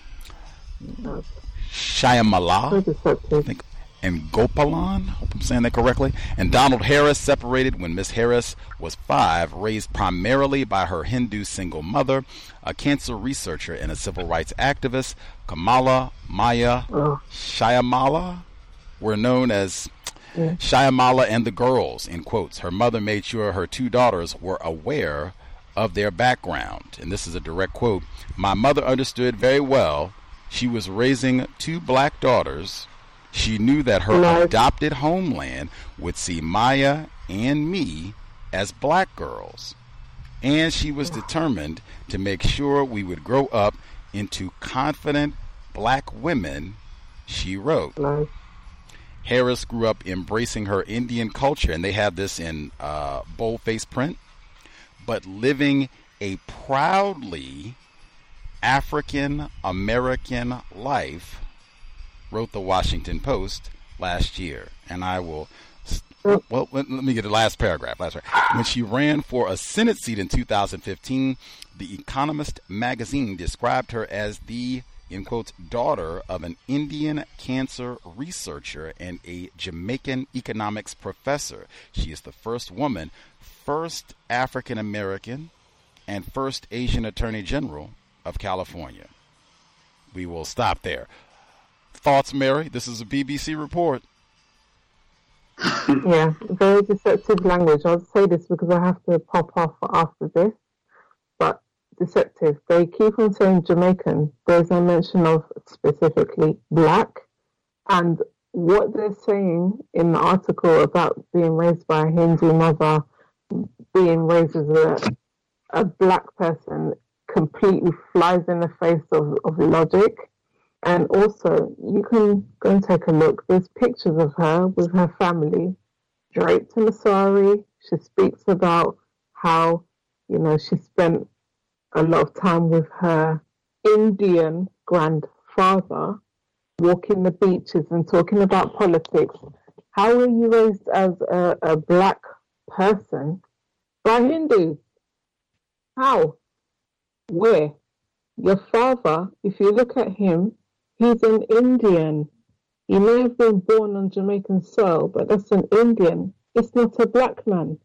Shyamala, I think, and Gopalan, I hope I'm saying that correctly, and Donald Harris separated when Miss Harris was five, raised primarily by her Hindu single mother, a cancer researcher and a civil rights activist. Kamala, Maya, oh. Shyamala were known as yeah. Shyamala and the girls, in quotes. Her mother made sure her two daughters were aware of their background. And this is a direct quote. My mother understood very well she was raising two black daughters. She knew that her nice. adopted homeland would see Maya and me as black girls. And she was determined to make sure we would grow up into confident black women, she wrote. Nice. Harris grew up embracing her Indian culture, and they have this in uh, boldface print, but living a proudly African-American life, wrote the Washington Post last year. And I will, well, let, let me get the last paragraph. Last paragraph. When she ran for a Senate seat in two thousand fifteen, The Economist magazine described her as the, in quotes, daughter of an Indian cancer researcher and a Jamaican economics professor. She is the first woman, first African-American, and first Asian Attorney General of California. We will stop there. Thoughts, Mary? This is a B B C report. Yeah, very deceptive language. I'll say this because I have to pop off after this, but deceptive. They keep on saying Jamaican. There's no mention of specifically black, and what they're saying in the article about being raised by a Hindu mother, being raised as a, a black person, completely flies in the face of, of logic. And also, you can go and take a look. There's pictures of her with her family draped in a sari. She speaks about how, you know, she spent a lot of time with her Indian grandfather, walking the beaches and talking about politics. How were you raised as a, a black person by Hindus? How? Where? Your father, if you look at him, he's an Indian. He may have been born on Jamaican soil, but that's an Indian. It's not a black man.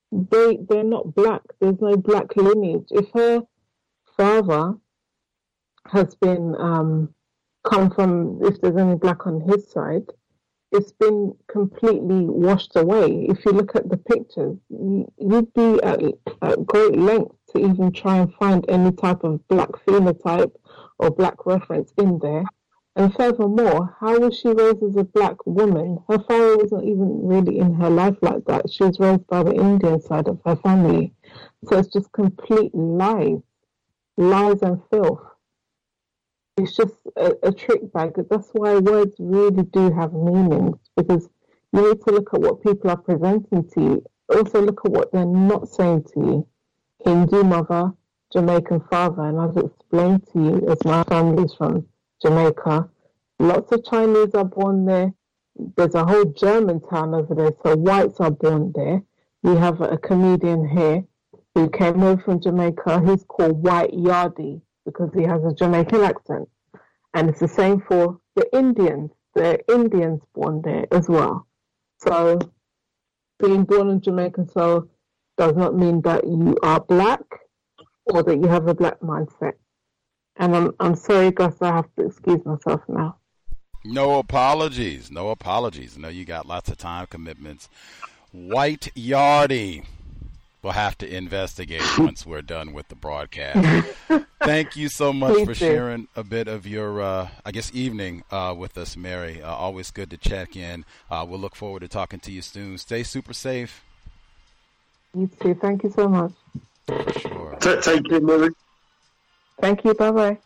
they they're not black. There's no black lineage. If her father has been um, come from, if there's any black on his side, it's been completely washed away. If you look at the pictures, you, you'd be at, at great length to even try and find any type of black phenotype or black reference in there. And furthermore, how was she raised as a black woman? Her father wasn't even really in her life like that. She was raised by the Indian side of her family. So it's just complete lies, lies and filth. It's just a, a trick bag. That's why words really do have meanings, because you need to look at what people are presenting to you. Also look at what they're not saying to you. Hindu mother, Jamaican father, and I've explained to you, as my family's from Jamaica, lots of Chinese are born there. There's a whole German town over there, so whites are born there. We have a comedian here who came over from Jamaica. He's called White Yardie because he has a Jamaican accent. And it's the same for the Indians. There are Indians born there as well. So being born in Jamaican soil does not mean that you are black or that you have a black mindset. And I'm I'm sorry, Gus, I have to excuse myself now. No apologies. No apologies. I know you got lots of time commitments. White Yardie. We'll have to investigate once we're done with the broadcast. Thank you so much Please for sharing do. a bit of your, uh, I guess, evening uh, with us, Mary. Uh, always good to check in. Uh, we'll look forward to talking to you soon. Stay super safe. You too. Thank you so much. For sure. Take care, Mary. Thank you. Bye-bye.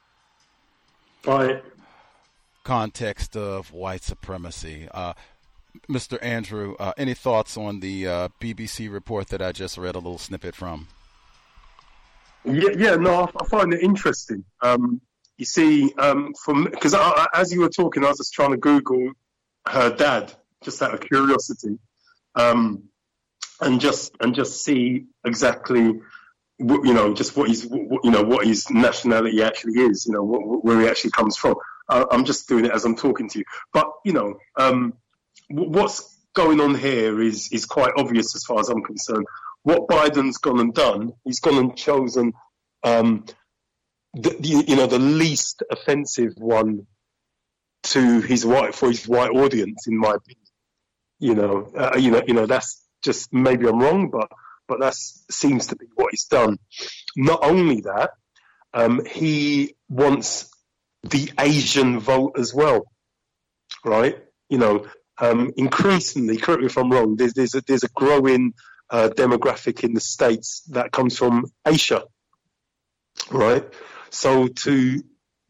Bye. Context of white supremacy. Uh, Mister Andrew, uh, any thoughts on the uh, B B C report that I just read a little snippet from? Yeah, yeah no, I, I find it interesting. Um, you see, um, from because as you were talking, I was just trying to Google her dad, just out of curiosity, um, and just and just see exactly, you know, just what his, you know, what his nationality actually is, you know, what, where he actually comes from. Uh, I'm just doing it as I'm talking to you, but you know. Um, What's going on here is is quite obvious as far as I'm concerned. What Biden's gone and done, he's gone and chosen, um, the, the, you know, the least offensive one to his white for his white audience, in my opinion. You know, uh, you know, you know, that's just maybe I'm wrong, but but that seems to be what he's done. Not only that, um, he wants the Asian vote as well, right? You know. Um, increasingly, correct me if I'm wrong, there's, there's, a, there's a growing uh, demographic in the States that comes from Asia, right? So to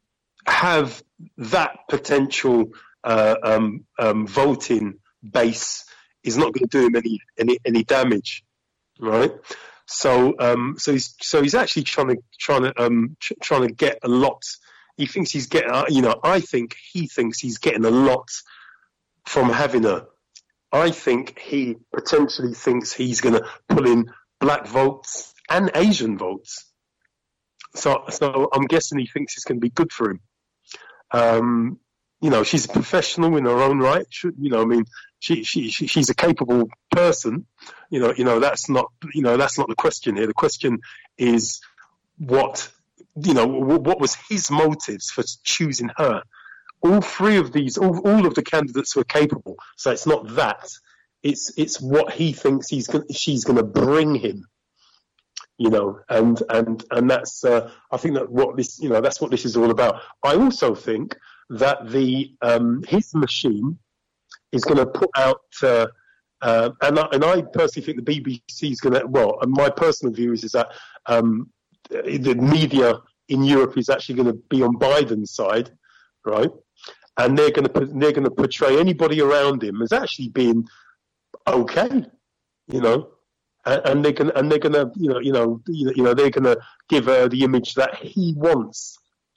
have that potential uh, um, um, voting base is not going to do him any, any, any damage, right? So um, so he's so he's actually trying to trying to um, tr- trying to get a lot. He thinks he's getting, uh, you know, I think he thinks he's getting a lot from having her. I think he potentially thinks he's going to pull in black votes and Asian votes. So, so I'm guessing he thinks it's going to be good for him. Um, you know, she's a professional in her own right. She, you know, I mean, she, she, she she's a capable person. You know, you know that's not you know that's not the question here. The question is what you know what, what was his motives for choosing her. All three of these, all, all of the candidates were capable. So it's not that; it's it's what he thinks he's going, she's going to bring him. You know, and and and that's uh, I think that what this you know that's what this is all about. I also think that the um, his machine is going to put out, uh, uh, and I, and I personally think the B B C is going to. Well, and my personal view is is that um, the media in Europe is actually going to be on Biden's side, right? And they're going to they're going to portray anybody around him as actually being okay, you know, and, and they're going and they're going to you know you know you know they're going to give her the image that he wants.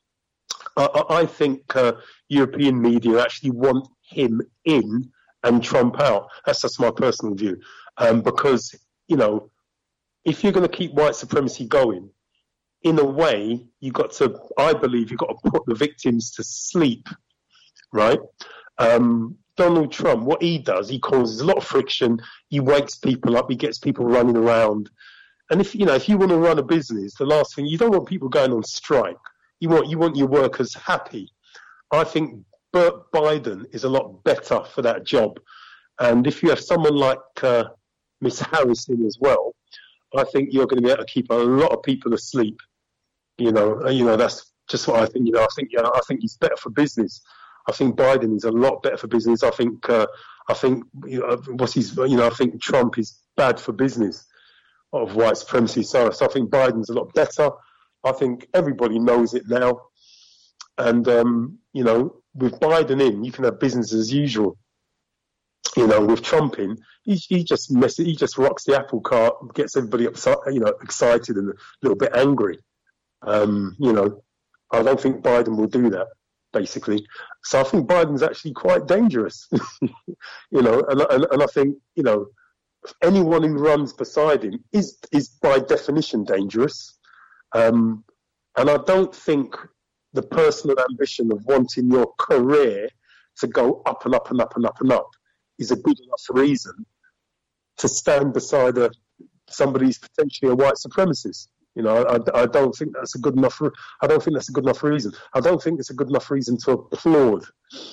I, I think uh, European media actually want him in and Trump out. That's just my personal view, um, because you know if you're going to keep white supremacy going, in a way you got to. I believe you've got to put the victims to sleep. Right? Um, Donald Trump, what he does, he causes a lot of friction. He wakes people up. He gets people running around. And if you know, if you want to run a business, the last thing you don't want people going on strike. You want you want your workers happy. I think Bert Biden is a lot better for that job. And if you have someone like uh, Miss Harris in as well, I think you're going to be able to keep a lot of people asleep. You know, you know that's just what I think. You know, I think you know, I think he's better for business. I think Biden is a lot better for business. I think uh, I think you know, what's his you know I think Trump is bad for business of white supremacy. So, so I think Biden's a lot better. I think everybody knows it now. And, um, you know, with Biden in, you can have business as usual. You know, with Trump in, he, he just messes, he just rocks the apple cart, gets everybody upset, you know, excited and a little bit angry. Um, you know, I don't think Biden will do that, basically. So I think Biden's actually quite dangerous. you know, and, and, and I think, you know, anyone who runs beside him is is by definition dangerous. Um, and I don't think the personal ambition of wanting your career to go up and up and up and up and up is a good enough reason to stand beside a, somebody who's potentially a white supremacist. You know, I, I don't think that's a good enough. I don't think that's a good enough reason. I don't think it's a good enough reason to applaud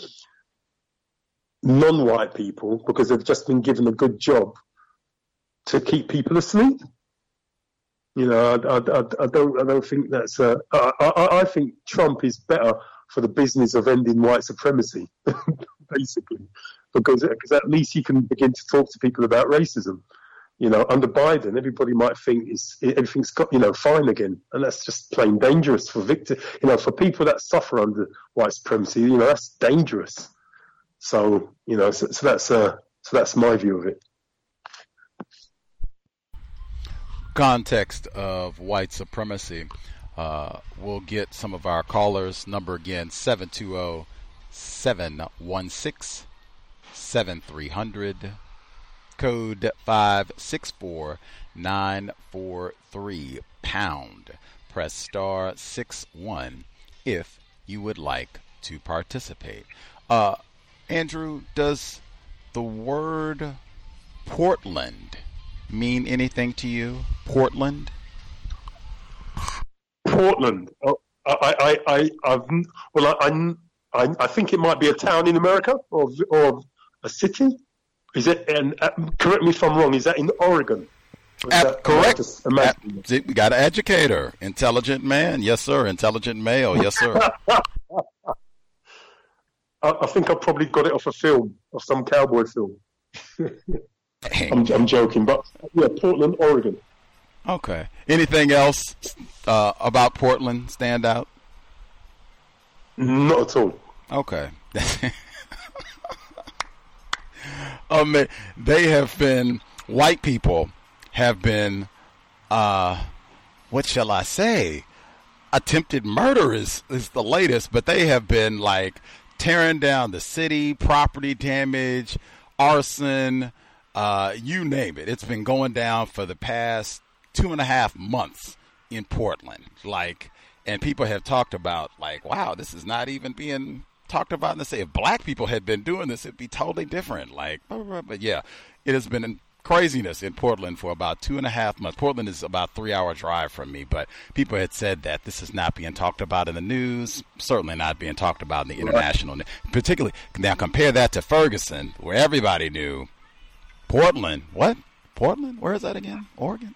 non-white people because they've just been given a good job to keep people asleep. You know, I, I, I don't. I don't think that's. Uh, I, I, I think Trump is better for the business of ending white supremacy, basically, because because at least he can begin to talk to people about racism. You know, under Biden, everybody might think is everything's got you know fine again, and that's just plain dangerous for victim. You know, for people that suffer under white supremacy, you know, that's dangerous. So you know, so, so that's uh, so that's my view of it. Context of white supremacy. Uh, we'll get some of our callers. Number again, seven two zero, seven one six, seven three zero zero. Code five six four nine four three pound. Press star six one if you would like to participate. Uh, Andrew, does the word Portland mean anything to you? Portland? Portland. Oh, I, I, I, I've, well, I, I, I think it might be a town in America or, or a city. Is it? And uh, correct me if I'm wrong. Is that in Oregon? At, correct. At, we got an educator, intelligent man. Yes, sir. Intelligent male. Yes, sir. I, I think I probably got it off a film, off some cowboy film. I'm, I'm joking, but yeah, Portland, Oregon. Okay. Anything else uh, about Portland stand out? Not at all. Okay. um, they have been, white people have been, uh, what shall I say? Attempted murder is, is the latest, but they have been like tearing down the city, property damage, arson, uh, you name it. It's been going down for the past two and a half months in Portland. Like, and people have talked about like, wow, this is not even being talked about in the city. If black people had been doing this, it'd be totally different. Like, but yeah, it has been craziness in Portland for about two and a half months. Portland is about a three hour drive from me, but people had said that this is not being talked about in the news, certainly not being talked about in the international, particularly. Now compare that to Ferguson, where everybody knew. Portland, what? Portland? Where is that again? Oregon?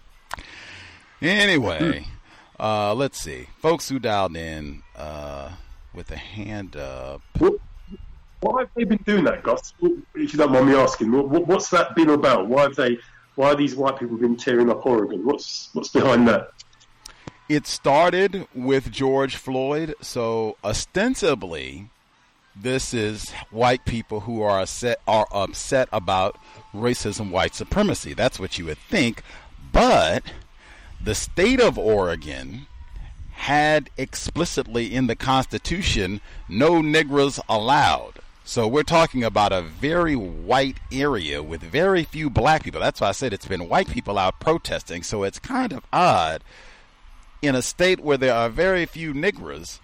Anyway, uh, let's see. Folks who dialed in uh, with a hand up. Why have they been doing that, Gus? If you don't mind me asking, what's that been about? Why have they? Why have these white people been tearing up Oregon? What's what's behind that? It started with George Floyd, so ostensibly, this is white people who are upset, are upset about racism, white supremacy. That's what you would think, but the state of Oregon had explicitly in the Constitution no Negroes allowed. So we're talking about a very white area with very few black people. That's why I said it's been white people out protesting. So it's kind of odd in a state where there are very few Negroes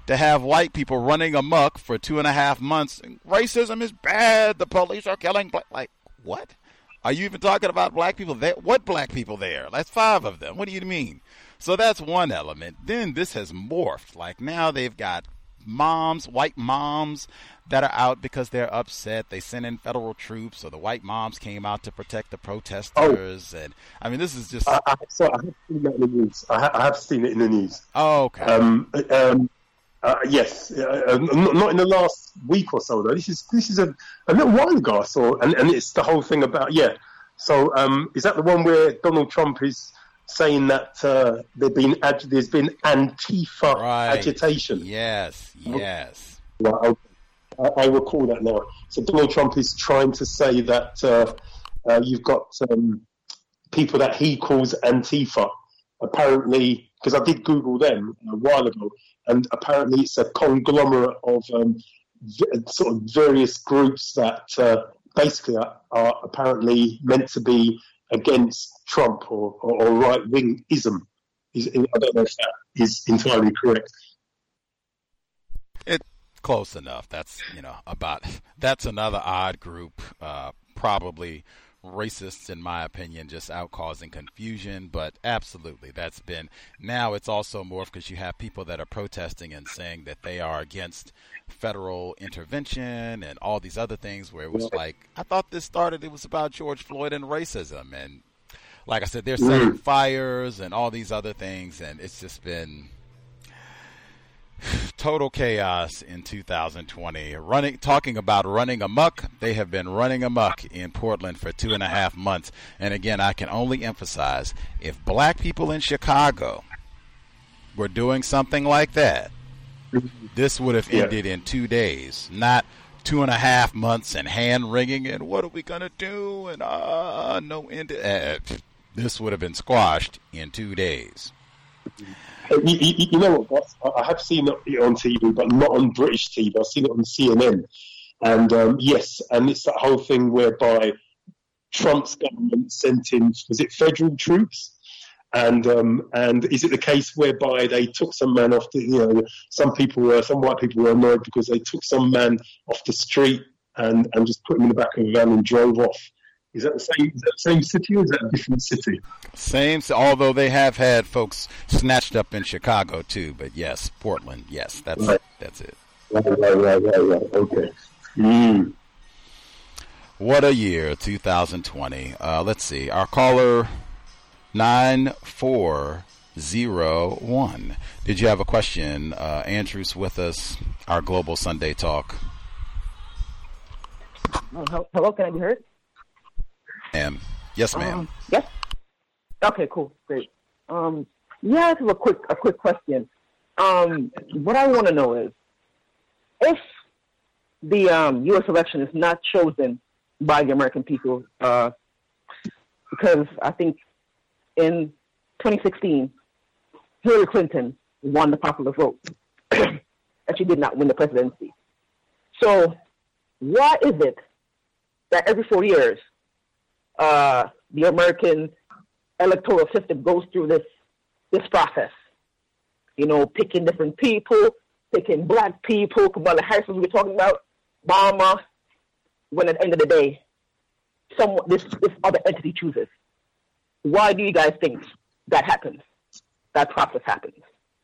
to have white people running amok for two and a half months. Racism is bad. The police are killing black. Like, what? Are you even talking about black people there? What black people there? That's five of them. What do you mean? So that's one element. Then this has morphed. Like now they've got moms, white moms that are out because they're upset. They sent in federal troops, so the white moms came out to protect the protesters. Oh. And I mean, this is just. I, I, so I have seen that in the news. I, ha- I have seen it in the news. Oh, okay. Um, um, uh, yes, uh, not in the last week or so though. This is this is a, a little while ago I saw, and, and it's the whole thing about yeah. So um, is that the one where Donald Trump is saying that uh, there've been ag- there's been Antifa right. agitation? Yes, yes. Well, I, I recall that now. So Donald Trump is trying to say that uh, uh, you've got um, people that he calls Antifa. Apparently, because I did Google them a while ago, and apparently it's a conglomerate of um, v- sort of various groups that uh, basically are, are apparently meant to be against Trump or, or, or right-wing-ism. I don't know if that is entirely correct. It's close enough. That's, you know, about, that's another odd group, uh, probably racists, in my opinion, just out causing confusion. But absolutely, that's been, now it's also more because you have people that are protesting and saying that they are against federal intervention and all these other things where it was like, I thought this started, it was about George Floyd and racism. And like I said, they're setting mm. fires and all these other things. And it's just been total chaos in two thousand twenty. Running, talking about running amok, they have been running amok in Portland for two and a half months. And again, I can only emphasize, if black people in Chicago were doing something like that, this would have ended yeah. in two days, not two and a half months and hand wringing and what are we going to do? And uh, no end. Uh, this would have been squashed in two days. You, you, you know what, boss? I have seen it on T V, but not on British T V. I've seen it on C N N. And um, yes, and it's that whole thing whereby Trump's government sent in, was it federal troops? And um, and is it the case whereby they took some man off the, you know, some people were, some white people were annoyed because they took some man off the street and, and just put him in the back of a van and drove off? Is that the same? Is that the same city, or is that a different city? Same. Although they have had folks snatched up in Chicago too, but yes, Portland. Yes, that's right. That's it. Right, right, right, right, right. Okay. Mm. What a year, two thousand twenty. Uh, let's see. Our caller, nine four zero one. Did you have a question? Uh, Andrew's with us. Our Global Sunday Talk. Oh, hello, can I be heard? Ma'am. Yes, ma'am. Um, yes. Okay, cool, great. Um, yeah, this is a quick, a quick question. Um, what I want to know is, if the um, U S election is not chosen by the American people, uh, because I think in twenty sixteen, Hillary Clinton won the popular vote, and she did not win the presidency. So, why is it that every four years, Uh, the American electoral system goes through this this process? You know, picking different people, picking black people, Kamala Harris we were talking about, Obama, when at the end of the day, someone this this other entity chooses. Why do you guys think that happens? That process happens?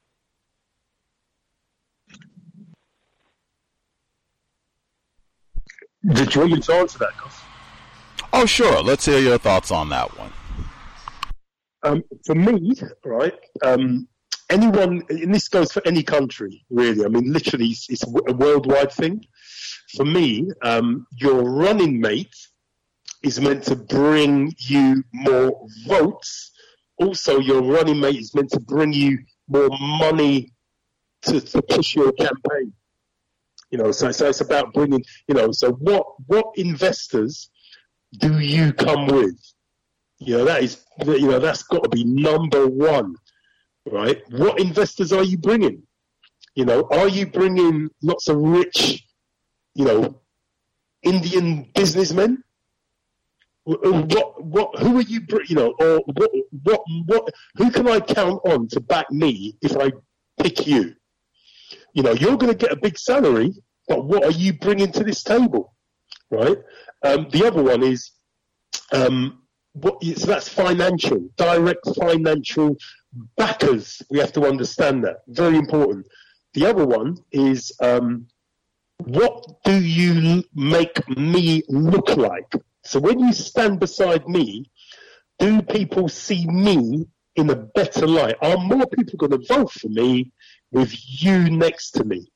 Did you want me to answer that, Gus? Oh, sure. Let's hear your thoughts on that one. Um, for me, right, um, anyone, and this goes for any country, really. I mean, literally, it's, it's a worldwide thing. For me, um, your running mate is meant to bring you more votes. Also, your running mate is meant to bring you more money to, to push your campaign. You know, so, so it's about bringing, you know, so what, what investors do you come with? You know, that is, you know, that's got to be number one, right? What investors are you bringing? You know, are you bringing lots of rich, you know, Indian businessmen? What, what, who are you, you know, or what, what, what, who can I count on to back me if I pick you? You know, you're going to get a big salary, but what are you bringing to this table, right? Um, the other one is, um, what, so that's financial, direct financial backers. We have to understand that. Very important. The other one is, um, what do you make me look like? So when you stand beside me, do people see me in a better light? Are more people going to vote for me with you next to me?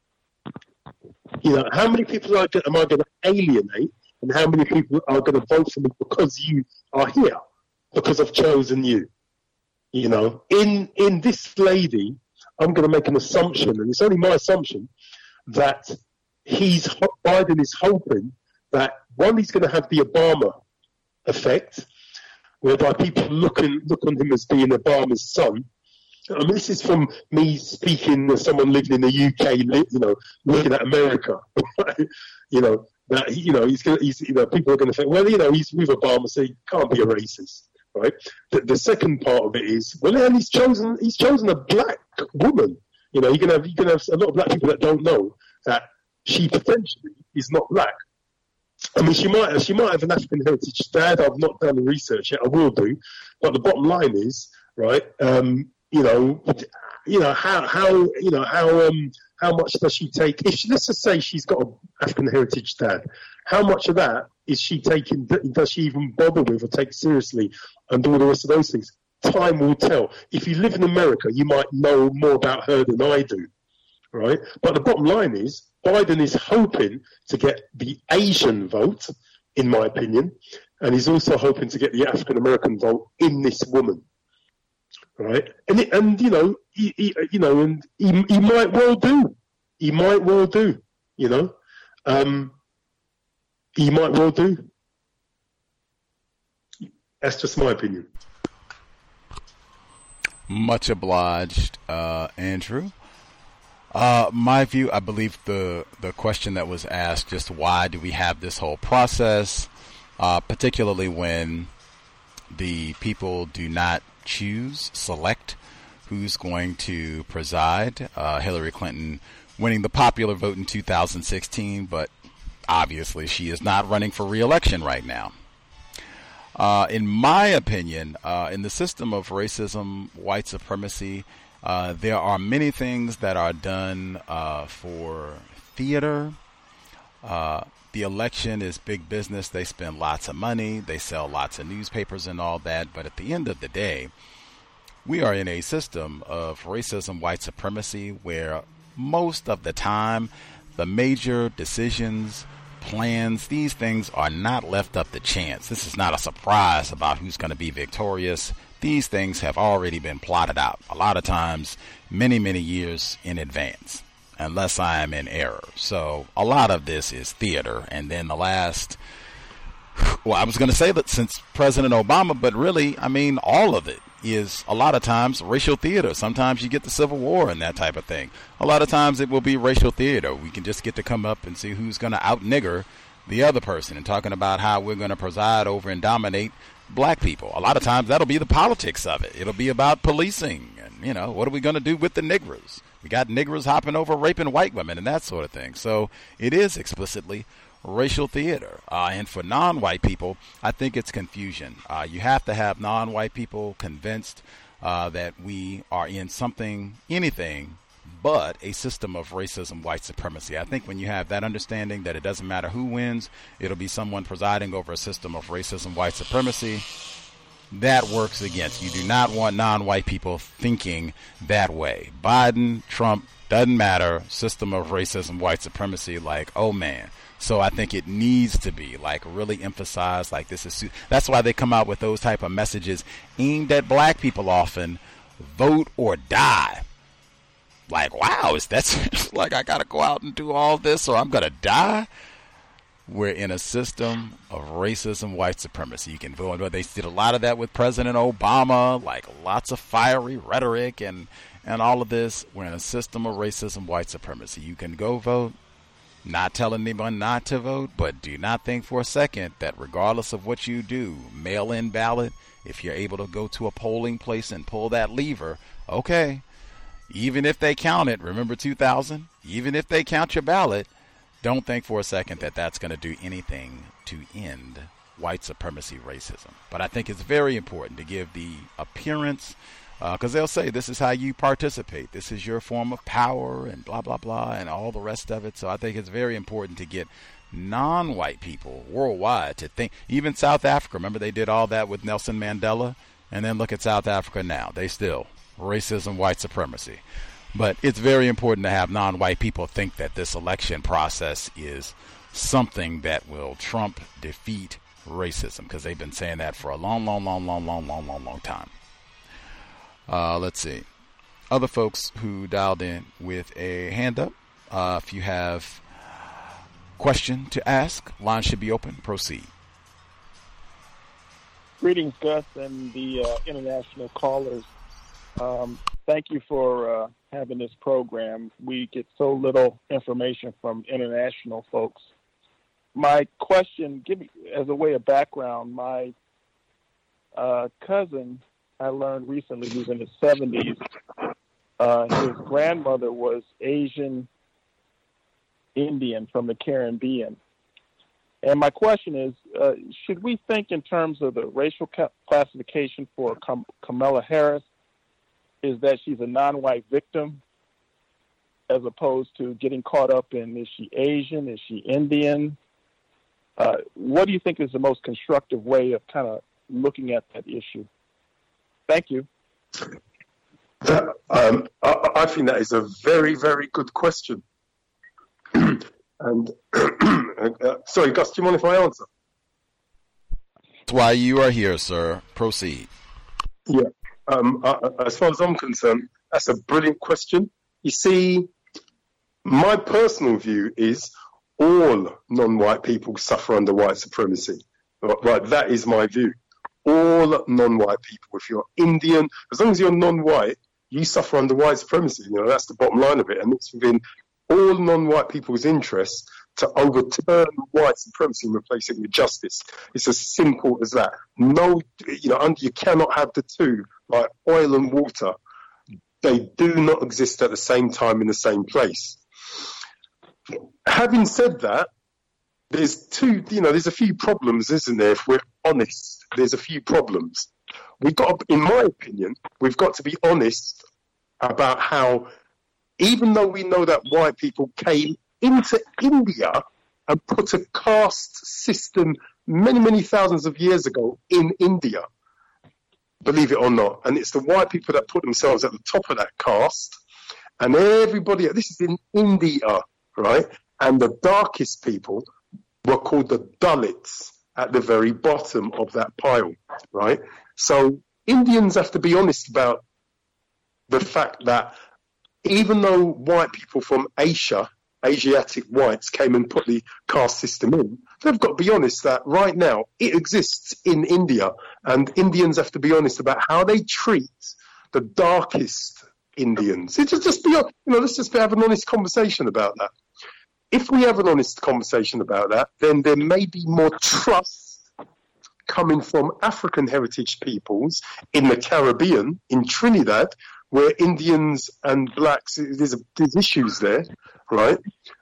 You know, how many people are, am I going to alienate, and how many people are going to vote for me because you are here, because I've chosen you? You know, in in this lady, I'm going to make an assumption, and it's only my assumption, that he's Biden is hoping that one, he's going to have the Obama effect, whereby people look, in, look on him as being Obama's son. I mean, this is from me speaking as someone living in the U K, you know, looking at America. you know, that, you know, he's going to, he's, you know, people are going to think, well, you know, he's with Obama, so he can't be a racist, right? The, the second part of it is, well, and he's chosen, he's chosen a black woman. You know, you're going to have, you're going to have a lot of black people that don't know that she potentially is not black. I mean, she might she might have an African heritage dad. I've not done the research yet. I will do. But the bottom line is, right? Um, you know, you know how how you know how um how much does she take? If she, let's just say she's got an African heritage dad, how much of that is she taking? Does she even bother with or take seriously, and all the rest of those things? Time will tell. If you live in America, you might know more about her than I do, right? But the bottom line is, Biden is hoping to get the Asian vote, in my opinion, and he's also hoping to get the African American vote in this woman, right? And it, and you know, he, he, you know, and he, he might well do, he might well do, you know, um, he might well do. That's just my opinion. Much obliged, uh, Andrew. Uh, my view, I believe the, the question that was asked, just why do we have this whole process, uh, particularly when the people do not choose, select who's going to preside. Uh, Hillary Clinton winning the popular vote in two thousand sixteen, but obviously she is not running for re-election right now. Uh, in my opinion, uh, in the system of racism, white supremacy, Uh, there are many things that are done uh, for theater. Uh, the election is big business. They spend lots of money. They sell lots of newspapers and all that. But at the end of the day, we are in a system of racism, white supremacy, where most of the time the major decisions, plans, these things are not left up to chance. This is not a surprise about who's going to be victorious. These things have already been plotted out, a lot of times many, many years in advance, unless I am in error. So a lot of this is theater. And then the last, well, I was going to say that since President Obama, but really, I mean, all of it is a lot of times racial theater. Sometimes you get the Civil War and that type of thing. A lot of times it will be racial theater. We can just get to come up and see who's going to out-nigger the other person and talking about how we're going to preside over and dominate black people. A lot of times that'll be the politics of it. It'll be about policing and, you know, what are we going to do with the niggers? We got niggers hopping over raping white women and that sort of thing. So it is explicitly racial theater. Uh, and for non-white people, I think it's confusion. Uh, you have to have non-white people convinced uh, that we are in something, anything but a system of racism, white supremacy. I think when you have that understanding that it doesn't matter who wins, it'll be someone presiding over a system of racism, white supremacy, that works against. You do not want non-white people thinking that way. Biden, Trump, doesn't matter, system of racism, white supremacy, like, oh man. So I think it needs to be like really emphasized, like this is, that's why they come out with those type of messages aimed at black people often, vote or die. Like, wow, is that like I got to go out and do all this or I'm going to die? We're in a system of racism, white supremacy. You can vote. They did a lot of that with President Obama, like lots of fiery rhetoric and, and all of this. We're in a system of racism, white supremacy. You can go vote, not telling anyone not to vote, but do not think for a second that regardless of what you do, mail-in ballot, if you're able to go to a polling place and pull that lever, okay, even if they count it, remember two thousand, even if they count your ballot, don't think for a second that that's going to do anything to end white supremacy racism. But I think it's very important to give the appearance, because uh, they'll say this is how you participate. This is your form of power and blah, blah, blah, and all the rest of it. So I think it's very important to get non-white people worldwide to think. Even South Africa, remember they did all that with Nelson Mandela? And then look at South Africa now. They still racism, white supremacy. But it's very important to have non-white people think that this election process is something that will trump, defeat racism, because they've been saying that for a long, long, long, long, long, long, long, long time. Uh, let's see. Other folks who dialed in with a hand up, uh, if you have question to ask, line should be open. Proceed. Greetings, Gus, and the uh, international callers. Um, thank you for uh, having this program. We get so little information from international folks. My question, give me, as a way of background, my uh, cousin, I learned recently, he was in his seventies. Uh, his grandmother was Asian Indian from the Caribbean. And my question is, uh, should we think in terms of the racial ca- classification for Kam- Kamala Harris, is that she's a non-white victim as opposed to getting caught up in, is she Asian, is she Indian? Uh, what do you think is the most constructive way of kind of looking at that issue? Thank you. That, um, I, I think that is a very, very good question. And uh, sorry, Gus, do you mind if I answer? That's why you are here, sir. Proceed. Yeah. Um, uh, as far as I'm concerned, that's a brilliant question. You see, my personal view is all non-white people suffer under white supremacy. Right, that is my view. All non-white people, if you're Indian, as long as you're non-white, you suffer under white supremacy. You know, that's the bottom line of it. And it's within all non-white people's interests to overturn white supremacy and replace it with justice. It's as simple as that. No, you know, you cannot have the two, like oil and water. They do not exist at the same time in the same place. Having said that, there's two, you know, there's a few problems, isn't there? If we're honest, there's a few problems. We've got, to, in my opinion, we've got to be honest about how, even though we know that white people came into India and put a caste system many, many thousands of years ago in India, believe it or not, and it's the white people that put themselves at the top of that caste, and everybody, this is in India, right? And the darkest people were called the Dalits at the very bottom of that pile, right? So Indians have to be honest about the fact that even though white people from Asia, Asiatic whites, came and put the caste system in, they've got to be honest that right now it exists in India, and Indians have to be honest about how they treat the darkest Indians. It's just, just be, you know, let's just have an honest conversation about that. If we have an honest conversation about that, then there may be more trust coming from African heritage peoples in the Caribbean, in Trinidad, where Indians and blacks, there's, a, there's issues there, right?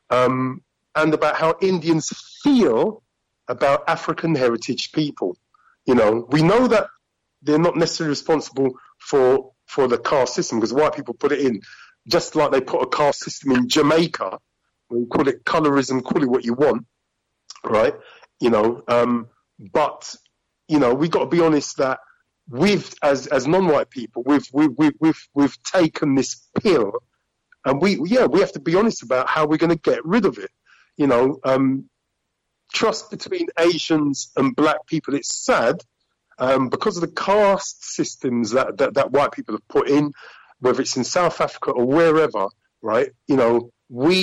Um, and about how Indians feel about African heritage people. You know, we know that they're not necessarily responsible for for the caste system, because white people put it in, just like they put a caste system in Jamaica. We call it colorism, call it what you want, right? You know, um, but, you know, we've got to be honest that we've, as as non-white people, we've we've we've we've, we've taken this pill, and we yeah we have to be honest about how we're going to get rid of it. You know, um, trust between Asians and black people. It's sad um, because of the caste systems that, that that white people have put in, whether it's in South Africa or wherever, right? You know,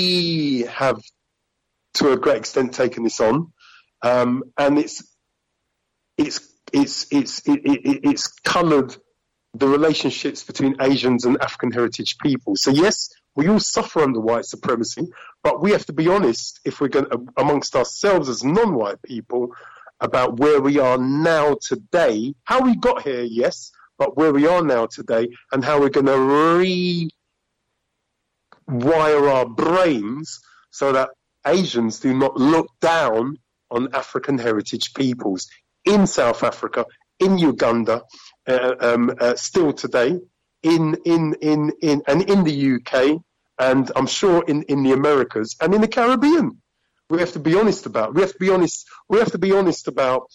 we have to a great extent taken this on, um, and it's it's it's it's it, it, it's coloured the relationships between Asians and African heritage people. So yes, we all suffer under white supremacy, but we have to be honest, if we're going to, amongst ourselves as non-white people, about where we are now today, how we got here, yes, but where we are now today, and how we're going to wire our brains so that Asians do not look down on African heritage peoples in South Africa, in Uganda, uh, um, uh, still today, in in in in and in the U K, and I'm sure in in the Americas and in the Caribbean. We have to be honest about. We have to be honest. We have to be honest about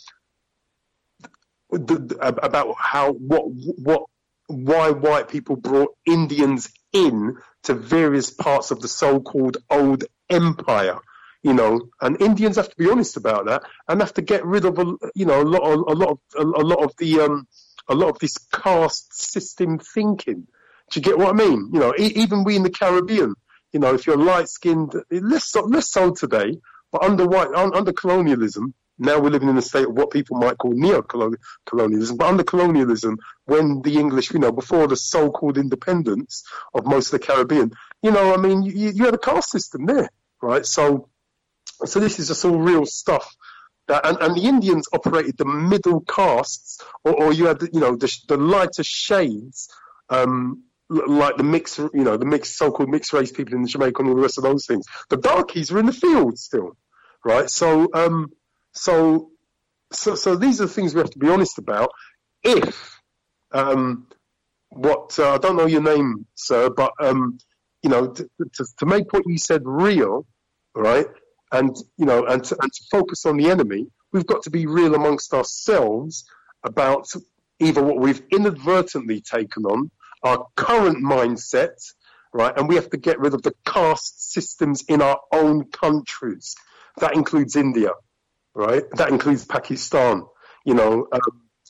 the, about how what what why white people brought Indians in to various parts of the so-called old empire. You know, and Indians have to be honest about that, and have to get rid of a, you know, a lot, of, a lot of, a, a lot of the, um, a lot of this caste system thinking. Do you get what I mean? You know, e- even we in the Caribbean, you know, if you're light-skinned, less so, less so today, but under white, under colonialism, now we're living in a state of what people might call neo-colonialism, but under colonialism, when the English, you know, before the so-called independence of most of the Caribbean, you know, I mean, you, you had a caste system there, right? So. So this is just all real stuff. That, and, and the Indians operated the middle castes, or, or you had, the, you know, the, the lighter shades, um, like the mixed, you know, the mixed, so-called mixed race people in Jamaica and all the rest of those things. The darkies were in the field still, right? So, um, so, so, so these are the things we have to be honest about. If, um, what uh, I don't know your name, sir, but um, you know, to, to, to make what you said real, right? And, you know, and to, and to focus on the enemy, we've got to be real amongst ourselves about either what we've inadvertently taken on, our current mindset, right? And we have to get rid of the caste systems in our own countries. That includes India, right? That includes Pakistan. You know, um,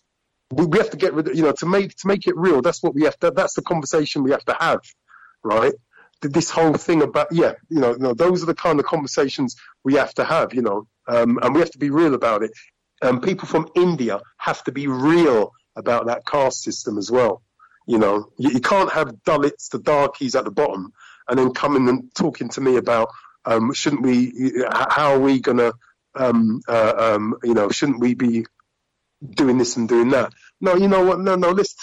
we, we have to get rid of, you know, to make to make it real. That's what we have to. That's the conversation we have to have, right? This whole thing about, yeah, you know, you know, those are the kind of conversations we have to have, you know, um, and we have to be real about it. And um, people from India have to be real about that caste system as well. You know, you, you can't have Dalits, the darkies at the bottom, and then coming and talking to me about, um, shouldn't we, how are we going to, um, uh, um, you know, shouldn't we be doing this and doing that? No, you know what? No, no, let's,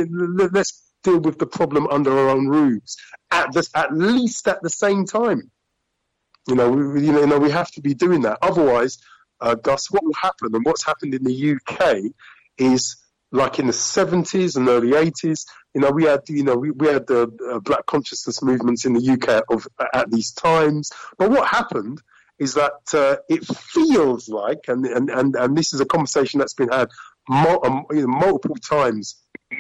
let's deal with the problem under our own roofs at this, at least at the same time. You know, we, you know, we have to be doing that. Otherwise, uh, Gus, what will happen, and what's happened in the U K is, like in the seventies and early eighties, you know, we had, you know, we, we had the uh, Black consciousness movements in the U K of, at these times. But what happened is that uh, it feels like, and, and, and, and this is a conversation that's been had mo- um, you know, multiple times,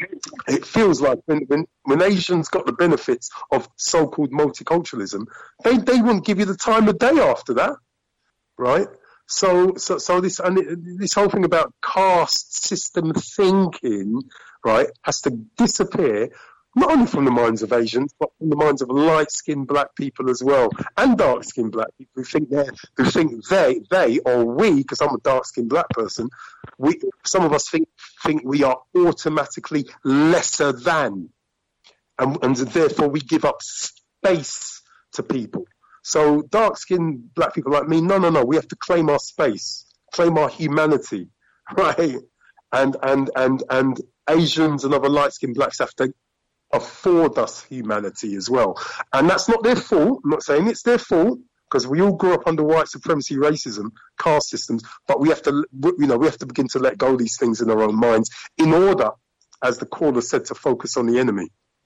it feels like when, when, when Asians got the benefits of so-called multiculturalism, they, they wouldn't give you the time of day after that, right? So, so, so this and it, this whole thing about caste system thinking, right, has to disappear, not only from the minds of Asians, but from the minds of light-skinned black people as well, and dark-skinned black people who think they, who think they, they or we, because I'm a dark-skinned black person, we, some of us think think we are automatically lesser than, and, and therefore we give up space to people. So dark-skinned black people like me, no, no, no, we have to claim our space, claim our humanity, right? And and and and Asians and other light-skinned blacks have to afford us humanity as well. And that's not their fault. I'm not saying it's their fault, because we all grew up under white supremacy, racism, caste systems, but we have to, you know, we have to begin to let go of these things in our own minds in order, as the caller said, to focus on the enemy.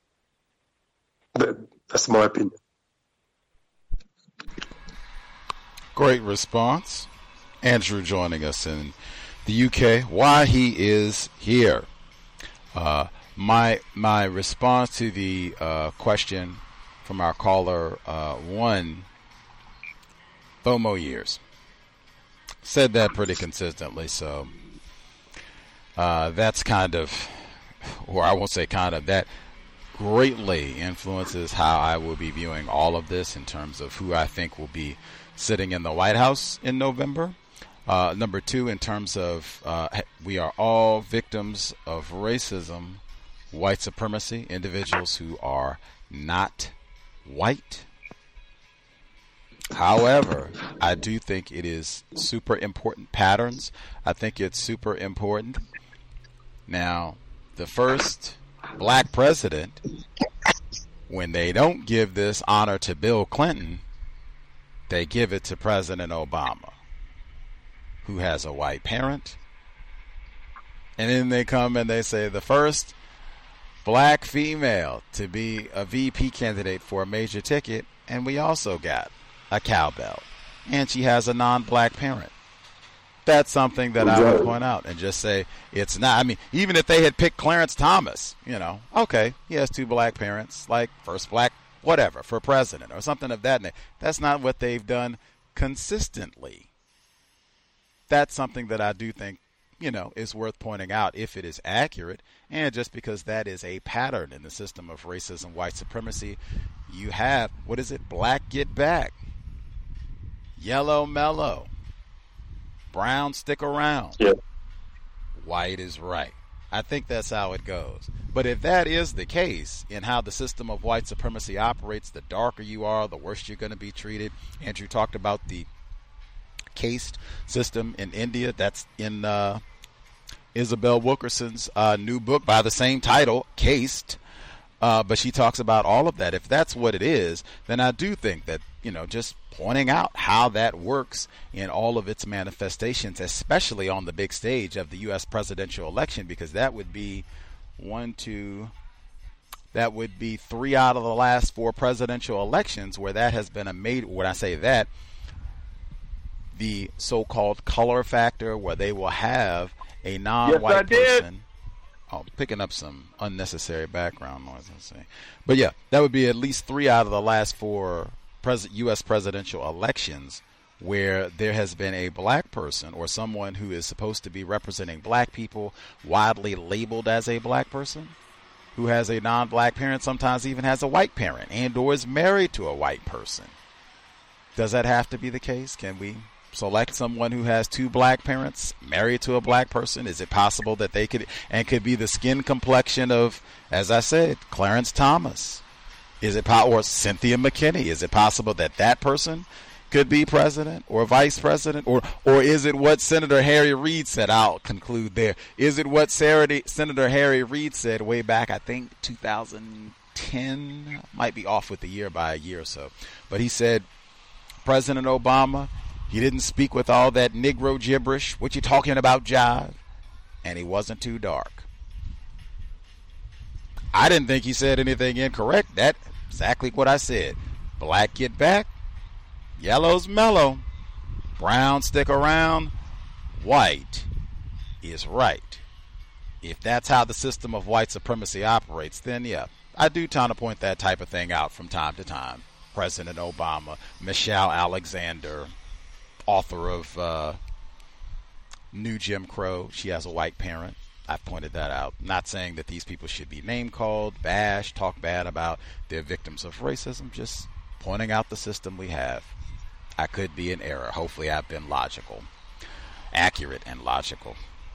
That's my opinion. Great response. Andrew joining us in the U K. Why he is here. Uh, my my response to the uh, question from our caller uh, one, FOMO years. Said that pretty consistently, so uh, that's kind of, or I won't say kind of, that greatly influences how I will be viewing all of this in terms of who I think will be sitting in the White House in November. Uh, number two, in terms of uh, we are all victims of racism, white supremacy, individuals who are not white. However, I do think it is super important patterns. I think it's super important. Now, the first black president When they don't give this honor to Bill Clinton, they give it to President Obama, who has a white parent. And then they come and they say the first black female to be a V P candidate for a major ticket, and we also got a cowbell, and she has a non-black parent. That's something that I would point out and just say it's not. I mean, even if they had picked Clarence Thomas, you know, okay, he has two black parents, like first black whatever for president or something of that nature. That's not what they've done consistently. That's something that I do think, you know, is worth pointing out if it is accurate. And just because that is a pattern in the system of racism, white supremacy, you have, what is it? Black get back. Yellow mellow. Brown stick around. Yeah. White is right. I think that's how it goes. But if that is the case in how the system of white supremacy operates, the darker you are, the worse you're going to be treated. Andrew talked about the caste system in India. That's in uh, Isabel Wilkerson's uh, new book by the same title, Caste. Uh, but she talks about all of that. If that's what it is, then I do think that, you know, just pointing out how that works in all of its manifestations, especially on the big stage of the U S presidential election, because that would be one, two, that would be three out of the last four presidential elections where that has been a major, when I say that, the so-called color factor where they will have a non-white yes, person. Oh, picking up some unnecessary background noise, let's see. But yeah, that would be at least three out of the last four pres- U S presidential elections where there has been a black person or someone who is supposed to be representing black people widely labeled as a black person who has a non-black parent, sometimes even has a white parent and or is married to a white person. Does that have to be the case? Can we select someone who has two black parents married to a black person? Is it possible that they could, and could be the skin complexion of, as I said, Clarence Thomas? Is it, or Cynthia McKinney? Is it possible that that person could be president or vice president? Or or is it what Senator Harry Reid said? I'll conclude there. Is it what Senator Harry Reid said way back, I think two thousand ten? Might be off with the year by a year or so. But he said, President Obama, he didn't speak with all that Negro gibberish. What you talking about, jive? And he wasn't too dark. I didn't think he said anything incorrect. That's exactly what I said. Black get back. Yellow's mellow. Brown stick around. White is right. If that's how the system of white supremacy operates, then yeah, I do kind of point that type of thing out from time to time. President Obama, Michelle Alexander, author of uh, New Jim Crow. She has a white parent. I've pointed that out. Not saying that these people should be name-called, bashed, talk bad about. They're victims of racism. Just pointing out the system we have. I could be in error. Hopefully I've been logical. Accurate and logical.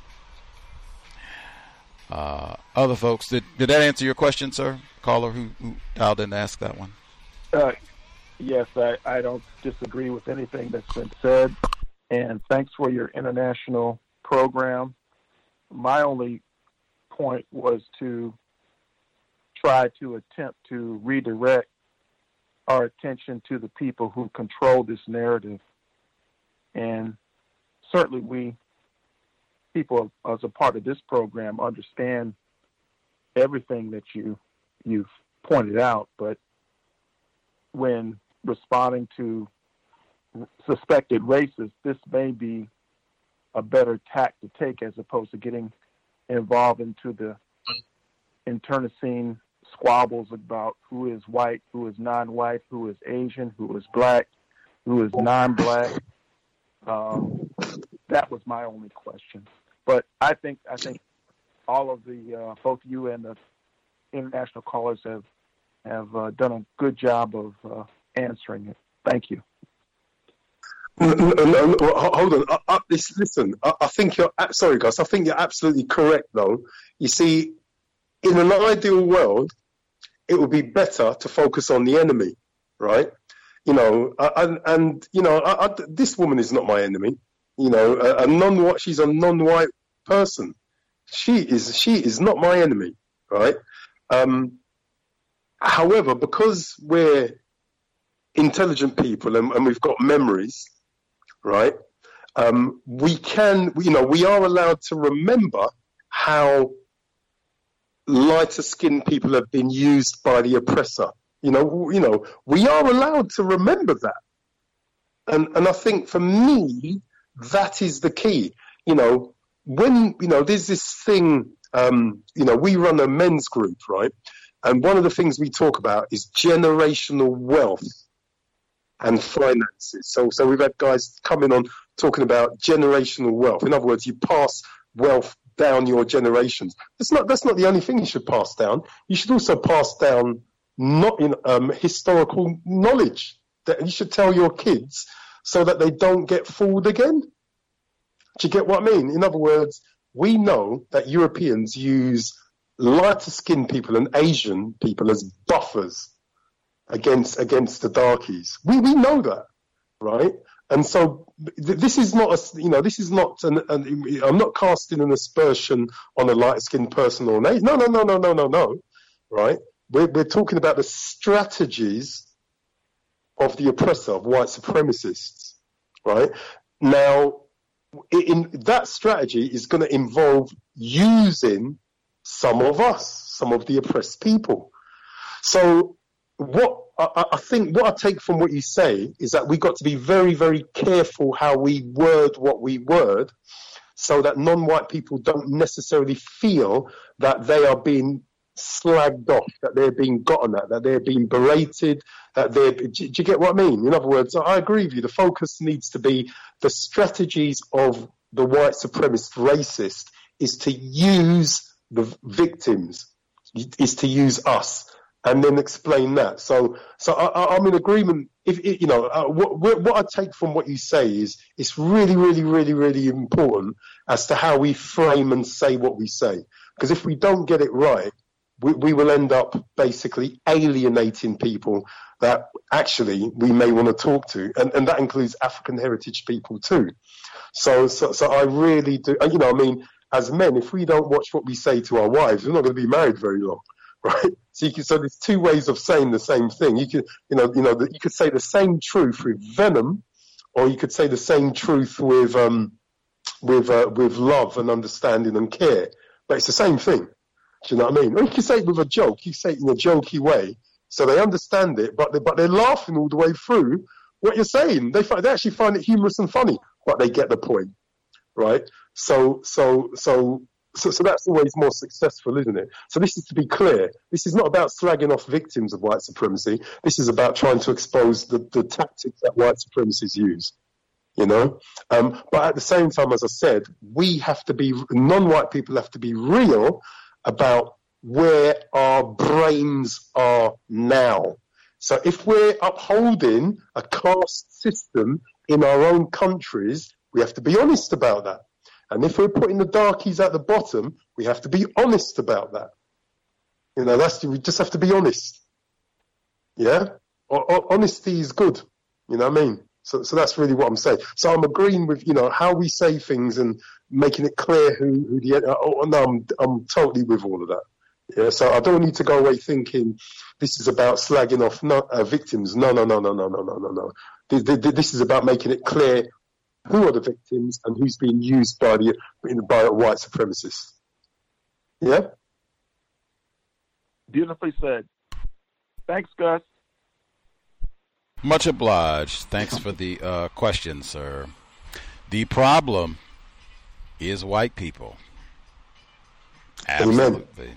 Uh, other folks, did, did that answer your question, sir? Caller who, who dialed in to ask that one. Uh, yes, I, I don't disagree with anything that's been said. And thanks for your international program. My only point was to try to attempt to redirect our attention to the people who control this narrative. And certainly we, people as a part of this program, understand everything that you, you've pointed out, but when responding to suspected racists, this may be a better tack to take as opposed to getting involved into the internecine squabbles about who is white, who is non-white, who is Asian, who is black, who is non-black. Um, that was my only question. But I think I think all of the uh, both you and the international callers have have uh, done a good job of uh, answering it. Thank you. No, no, no, hold on. I, I, listen, I, I think you're sorry, guys. I think you're absolutely correct, though. You see, in an ideal world, it would be better to focus on the enemy, right? You know, and, and you know, I, I, this woman is not my enemy. You know, a, a non-white, she's a non-white person. She is, she is not my enemy, right? Um, However, because we're intelligent people and, and we've got memories, right? Um, we can, you know, we are allowed to remember how lighter skinned people have been used by the oppressor. You know, you know, we are allowed to remember that. And and I think for me, that is the key. You know, when, you know, there's this thing, um, you know, we run a men's group, right? And one of the things we talk about is generational wealth and finances. So, so we've had guys coming on talking about generational wealth. In other words, you pass wealth down your generations. That's not, that's not the only thing you should pass down. You should also pass down not in um, historical knowledge that you should tell your kids so that they don't get fooled again. Do you get what I mean? In other words, we know that Europeans use lighter skinned people and Asian people as buffers against against the darkies. We we know that, right? And so th- this is not a, you know, this is not an, an I'm not casting an aspersion on a light skinned person or an Asian. No, no, no, no, no, no, no, right? We're we're talking about the strategies of the oppressor, of white supremacists, right? Now, in that strategy is going to involve using some of us, some of the oppressed people. So what I, I think, what I take from what you say is that we got to be very, very careful how we word what we word so that non-white people don't necessarily feel that they are being slagged off, that they're being gotten at, that they're being berated, that they're, do, do you get what I mean? In other words, I agree with you. The focus needs to be the strategies of the white supremacist racist is to use the victims, is to use us, and then explain that. So, so I, I'm in agreement. If it, you know, uh, what, what I take from what you say is it's really, really, really, really important as to how we frame and say what we say. Because if we don't get it right, we, we will end up basically alienating people that actually we may want to talk to, and, and that includes African heritage people too. So, so, so I really do. You know, I mean, as men, if we don't watch what we say to our wives, we're not going to be married very long, right? So, you can, so there's two ways of saying the same thing. You could, you know, you know, you could say the same truth with venom, or you could say the same truth with, um, with, uh, with love and understanding and care. But it's the same thing. Do you know what I mean? Or you can say it with a joke. You say it in a jokey way, so they understand it, but they, but they're laughing all the way through what you're saying. They find, they actually find it humorous and funny, but they get the point, right? So, so, so, so, so that's always more successful, isn't it? So this is to be clear. This is not about slagging off victims of white supremacy. This is about trying to expose the, the tactics that white supremacists use, you know? Um, but at the same time, as I said, we have to be, non-white people have to be real about where our brains are now. So if we're upholding a caste system in our own countries, we have to be honest about that. And if we're putting the darkies at the bottom, we have to be honest about that. You know, that's, we just have to be honest. Yeah? O- o- honesty is good. You know what I mean? So, so that's really what I'm saying. So I'm agreeing with, you know, how we say things and making it clear who, who the, oh, no, I'm, I'm totally with all of that. Yeah, so I don't need to go away thinking this is about slagging off no, uh, victims. No, no, no, no, no, no, no, no, no. This, this is about making it clear who are the victims and who's being used by the by a white supremacist. Yeah? Beautifully said. Thanks, Gus. Much obliged. Thanks for the uh, question, sir. The problem is white people. Absolutely.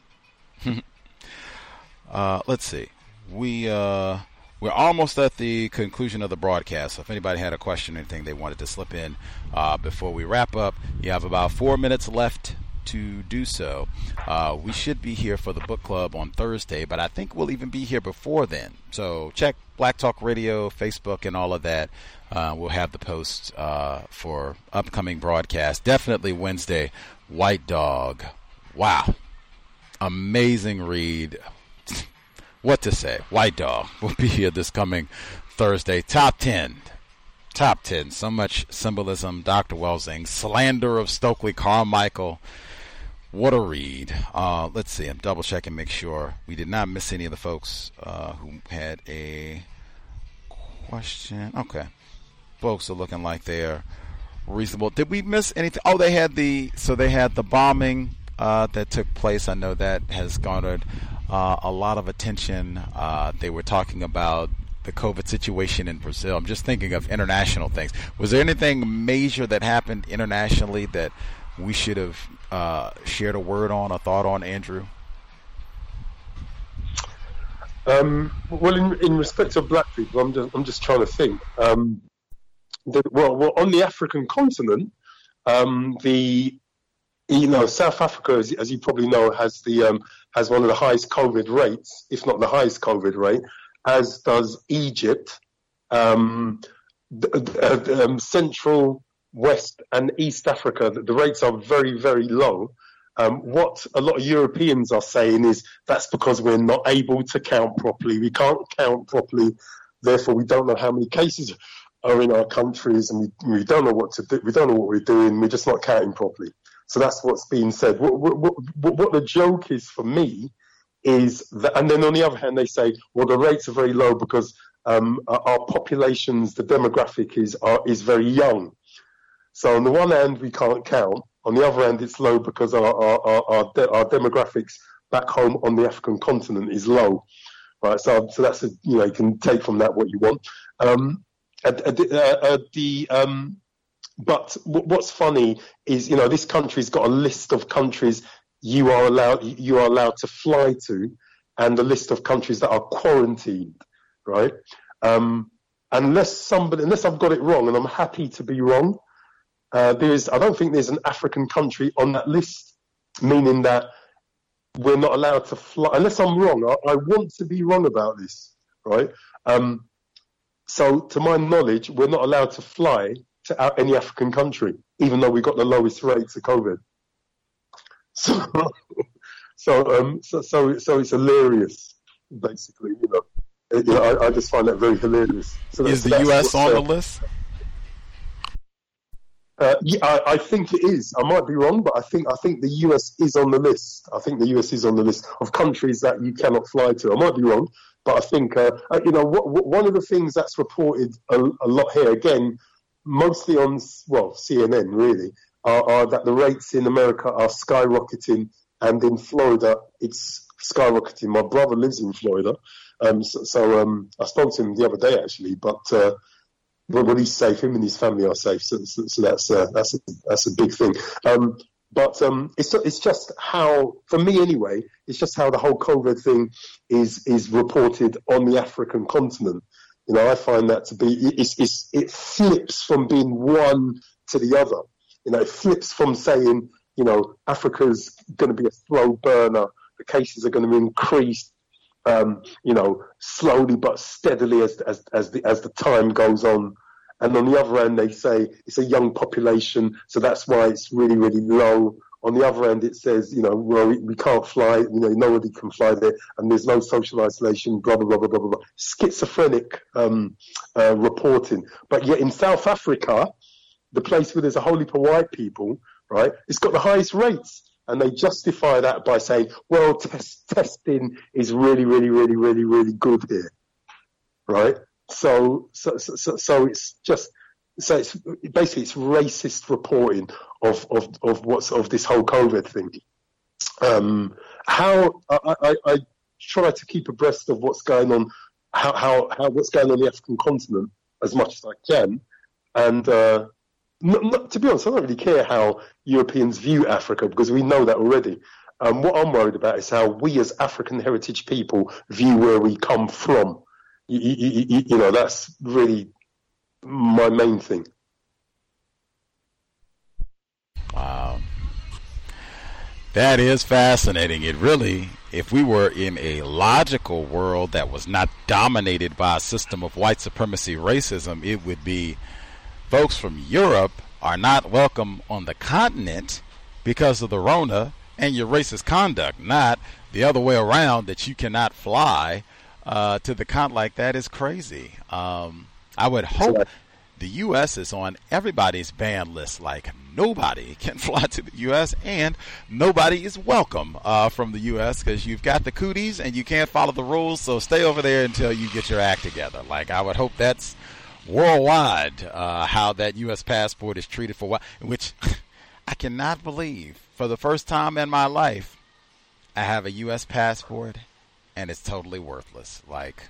uh, let's see. We... Uh, We're almost at the conclusion of the broadcast. So if anybody had a question or anything they wanted to slip in uh, before we wrap up, you have about four minutes left to do so. Uh, we should be here for the book club on Thursday, but I think we'll even be here before then. So check Black Talk Radio, Facebook, and all of that. Uh, we'll have the posts uh, for upcoming broadcasts. Definitely Wednesday, White Dog. Wow. Amazing read. What to say? White Dog will be here this coming Thursday. Top ten. Top ten. So much symbolism. Doctor Welsing. Slander of Stokely Carmichael. What a read. Uh, let's see. I'm double checking, make sure we did not miss any of the folks uh, who had a question. Okay. Folks are looking like they're reasonable. Did we miss anything? Oh, they had the, so they had the bombing uh, that took place. I know that has garnered uh, a lot of attention. Uh, they were talking about the COVID situation in Brazil. I'm just thinking of international things. Was there anything major that happened internationally that we should have uh, shared a word on, a thought on, Andrew? Um, well, in, in respect of black people, I'm just, I'm just trying to think. Um, the, well, well, on the African continent, um, the you know South Africa, as, as you probably know, has the um, has one of the highest COVID rates, if not the highest COVID rate, as does Egypt. Um, the, uh, um, Central, West and East Africa, the, the rates are very, very low. Um, what a lot of Europeans are saying is that's because we're not able to count properly. We can't count properly, therefore we don't know how many cases are in our countries, and we, we don't know what to do. We don't know what we're doing. We're just not counting properly. So that's what's being said. What, what, what, what the joke is for me is that, and then on the other hand, they say, well, the rates are very low because um, our populations, the demographic is are, is very young. So on the one hand, we can't count. On the other hand, it's low because our our, our, our, de- our demographics back home on the African continent is low. Right. So so that's a, you know, you can take from that what you want. Um, uh, uh, uh, the um, but w- what's funny is, you know, this country's got a list of countries you are allowed you are allowed to fly to, and a list of countries that are quarantined. Right. Um, unless somebody, unless I've got it wrong, and I'm happy to be wrong. Uh, there is, I don't think there's an African country on that list, meaning that we're not allowed to fly, unless I'm wrong. I, I want to be wrong about this, right? Um, so, to my knowledge, we're not allowed to fly to any African country, even though we've got the lowest rates of COVID. So, so, um, so, so, so it's hilarious, basically. You know, it, you know I, I just find that very hilarious. So is the U S on uh, the list? Uh, yeah, I, I think it is. I might be wrong, but I think I think the U S is on the list. I think the U S is on the list of countries that you cannot fly to. I might be wrong, but I think uh, you know what, what, one of the things that's reported a, a lot here, again, mostly on well C N N really, are, are that the rates in America are skyrocketing, and in Florida it's skyrocketing. My brother lives in Florida, um, so, so um, I spoke to him the other day actually, but. Uh, Well, he's safe. Him and his family are safe, so, so, so that's uh, that's a, that's a big thing. Um, but um, it's it's just how, for me anyway, it's just how the whole COVID thing is is reported on the African continent. You know, I find that to be it's, it's it flips from being one to the other. You know, it flips from saying, you know, Africa's going to be a slow burner, the cases are going to increase. Um, you know, slowly but steadily as as as the as the time goes on, and on the other end they say it's a young population, so that's why it's really really low. On the other end it says, you know, well we, we can't fly, you know, nobody can fly there, and there's no social isolation, blah blah blah blah blah blah. Schizophrenic um, uh, reporting, but yet in South Africa, the place where there's a whole heap of white people, right, it's got the highest rates. And they justify that by saying, well, test, testing is really, really, really, really, really good here, right? So, so, so, so it's just, so it's basically it's racist reporting of of of what's of this whole COVID thing. Um, how I, I, I try to keep abreast of what's going on, how how, how what's going on the African continent as much as I can, and. Uh, Not, not, to be honest, I don't really care how Europeans view Africa because we know that already. Um, what I'm worried about is how we as African heritage people view where we come from. You, you, you, you know, that's really my main thing. Wow. That is fascinating. It really, if we were in a logical world that was not dominated by a system of white supremacy racism, it would be folks from Europe are not welcome on the continent because of the Rona and your racist conduct, not the other way around, that you cannot fly uh, to the continent. Like, that is crazy. Um, I would hope the U S is on everybody's ban list. Like, nobody can fly to the U S, and nobody is welcome uh, from the U S because you've got the cooties and you can't follow the rules. So stay over there until you get your act together. Like, I would hope that's worldwide uh, how that U S passport is treated for, which I cannot believe. For the first time in my life, I have a U S passport and it's totally worthless. Like,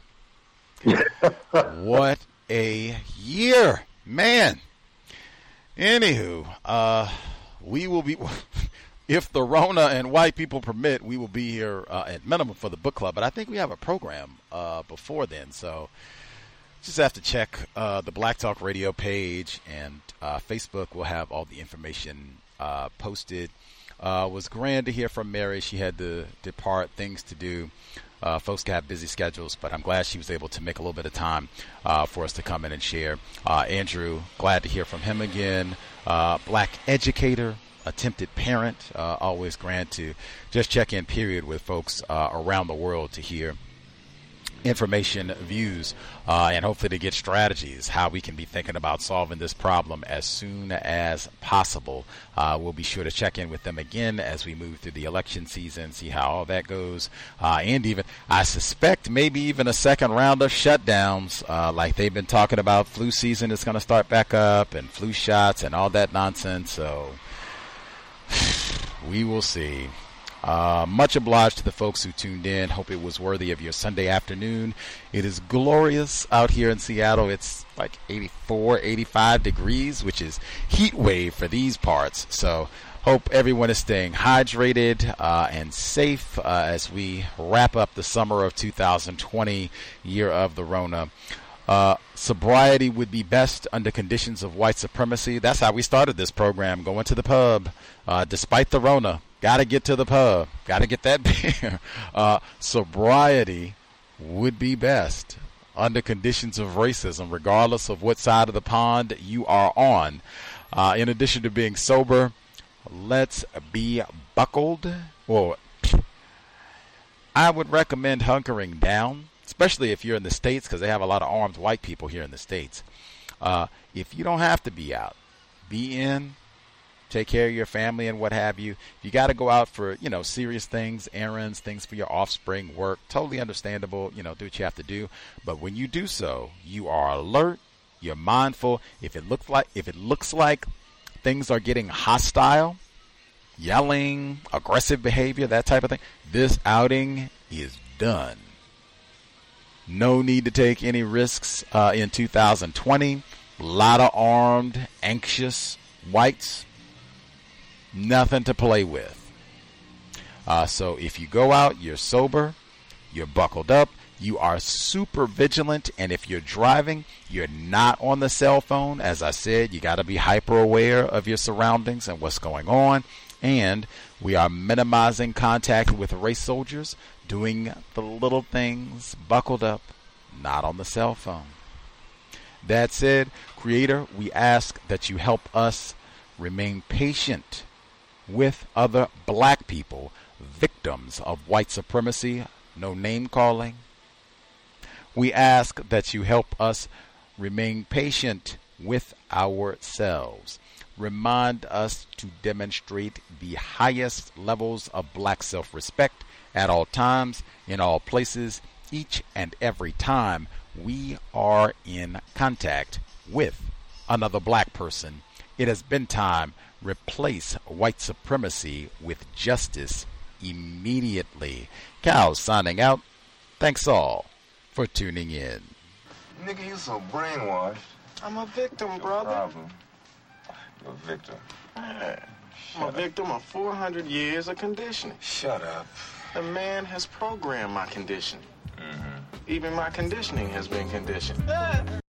what a year, man. Anywho, uh, we will be, if the Rona and white people permit, we will be here uh, at minimum for the book club. But I think we have a program uh, before then, so just have to check uh, the Black Talk Radio page, and uh, Facebook will have all the information uh, posted. Uh, it was grand to hear from Mary. She had to depart, things to do. Uh, folks have busy schedules, but I'm glad she was able to make a little bit of time uh, for us to come in and share. Uh, Andrew, glad to hear from him again. Uh, black educator, attempted parent, uh, always grand to just check in, period, with folks uh, around the world to hear information, views, uh, and hopefully to get strategies, how we can be thinking about solving this problem as soon as possible. Uh, we'll be sure to check in with them again as we move through the election season, see how all that goes. Uh, and even, I suspect, maybe even a second round of shutdowns, uh, like they've been talking about. Flu season is going to start back up, and flu shots and all that nonsense. So we will see. Uh, much obliged to the folks who tuned in. Hope it was worthy of your Sunday afternoon. It is glorious out here in Seattle. It's like eighty-four, eighty-five degrees, which is heat wave for these parts. So hope everyone is staying hydrated uh, and safe uh, as we wrap up the summer of two thousand twenty, year of the Rona. Uh, sobriety would be best under conditions of white supremacy. That's how we started this program, going to the pub, uh, despite the Rona. Got to get to the pub. Got to get that beer. Uh, sobriety would be best under conditions of racism, regardless of what side of the pond you are on. Uh, in addition to being sober, let's be buckled. Well, I would recommend hunkering down, especially if you're in the States, because they have a lot of armed white people here in the States. Uh, if you don't have to be out, be in. Take care of your family and what have you. If you got to go out for, you know, serious things, errands, things for your offspring, work, totally understandable, you know, do what you have to do. But when you do so, you are alert, you're mindful. If it looks like, if it looks like things are getting hostile, yelling, aggressive behavior, that type of thing, this outing is done. No need to take any risks uh, in two thousand twenty. A lot of armed, anxious whites. Nothing to play with. Uh, so if you go out, you're sober, you're buckled up, you are super vigilant, and if you're driving, you're not on the cell phone. As I said, you got to be hyper aware of your surroundings and what's going on. And we are minimizing contact with race soldiers, doing the little things, buckled up, not on the cell phone. That said, Creator, we ask that you help us remain patient with other black people, victims of white supremacy, no name calling. We ask that you help us remain patient with ourselves. Remind us to demonstrate the highest levels of black self-respect at all times, in all places, each and every time we are in contact with another black person. It has been time. Replace white supremacy with justice immediately. Cal signing out. Thanks all for tuning in. Nigga, you so brainwashed. I'm a victim, brother. Problem. You're a victim. Man, I'm a victim of four hundred years of conditioning. Shut up. The man has programmed my conditioning. Mm-hmm. Even my conditioning has been conditioned.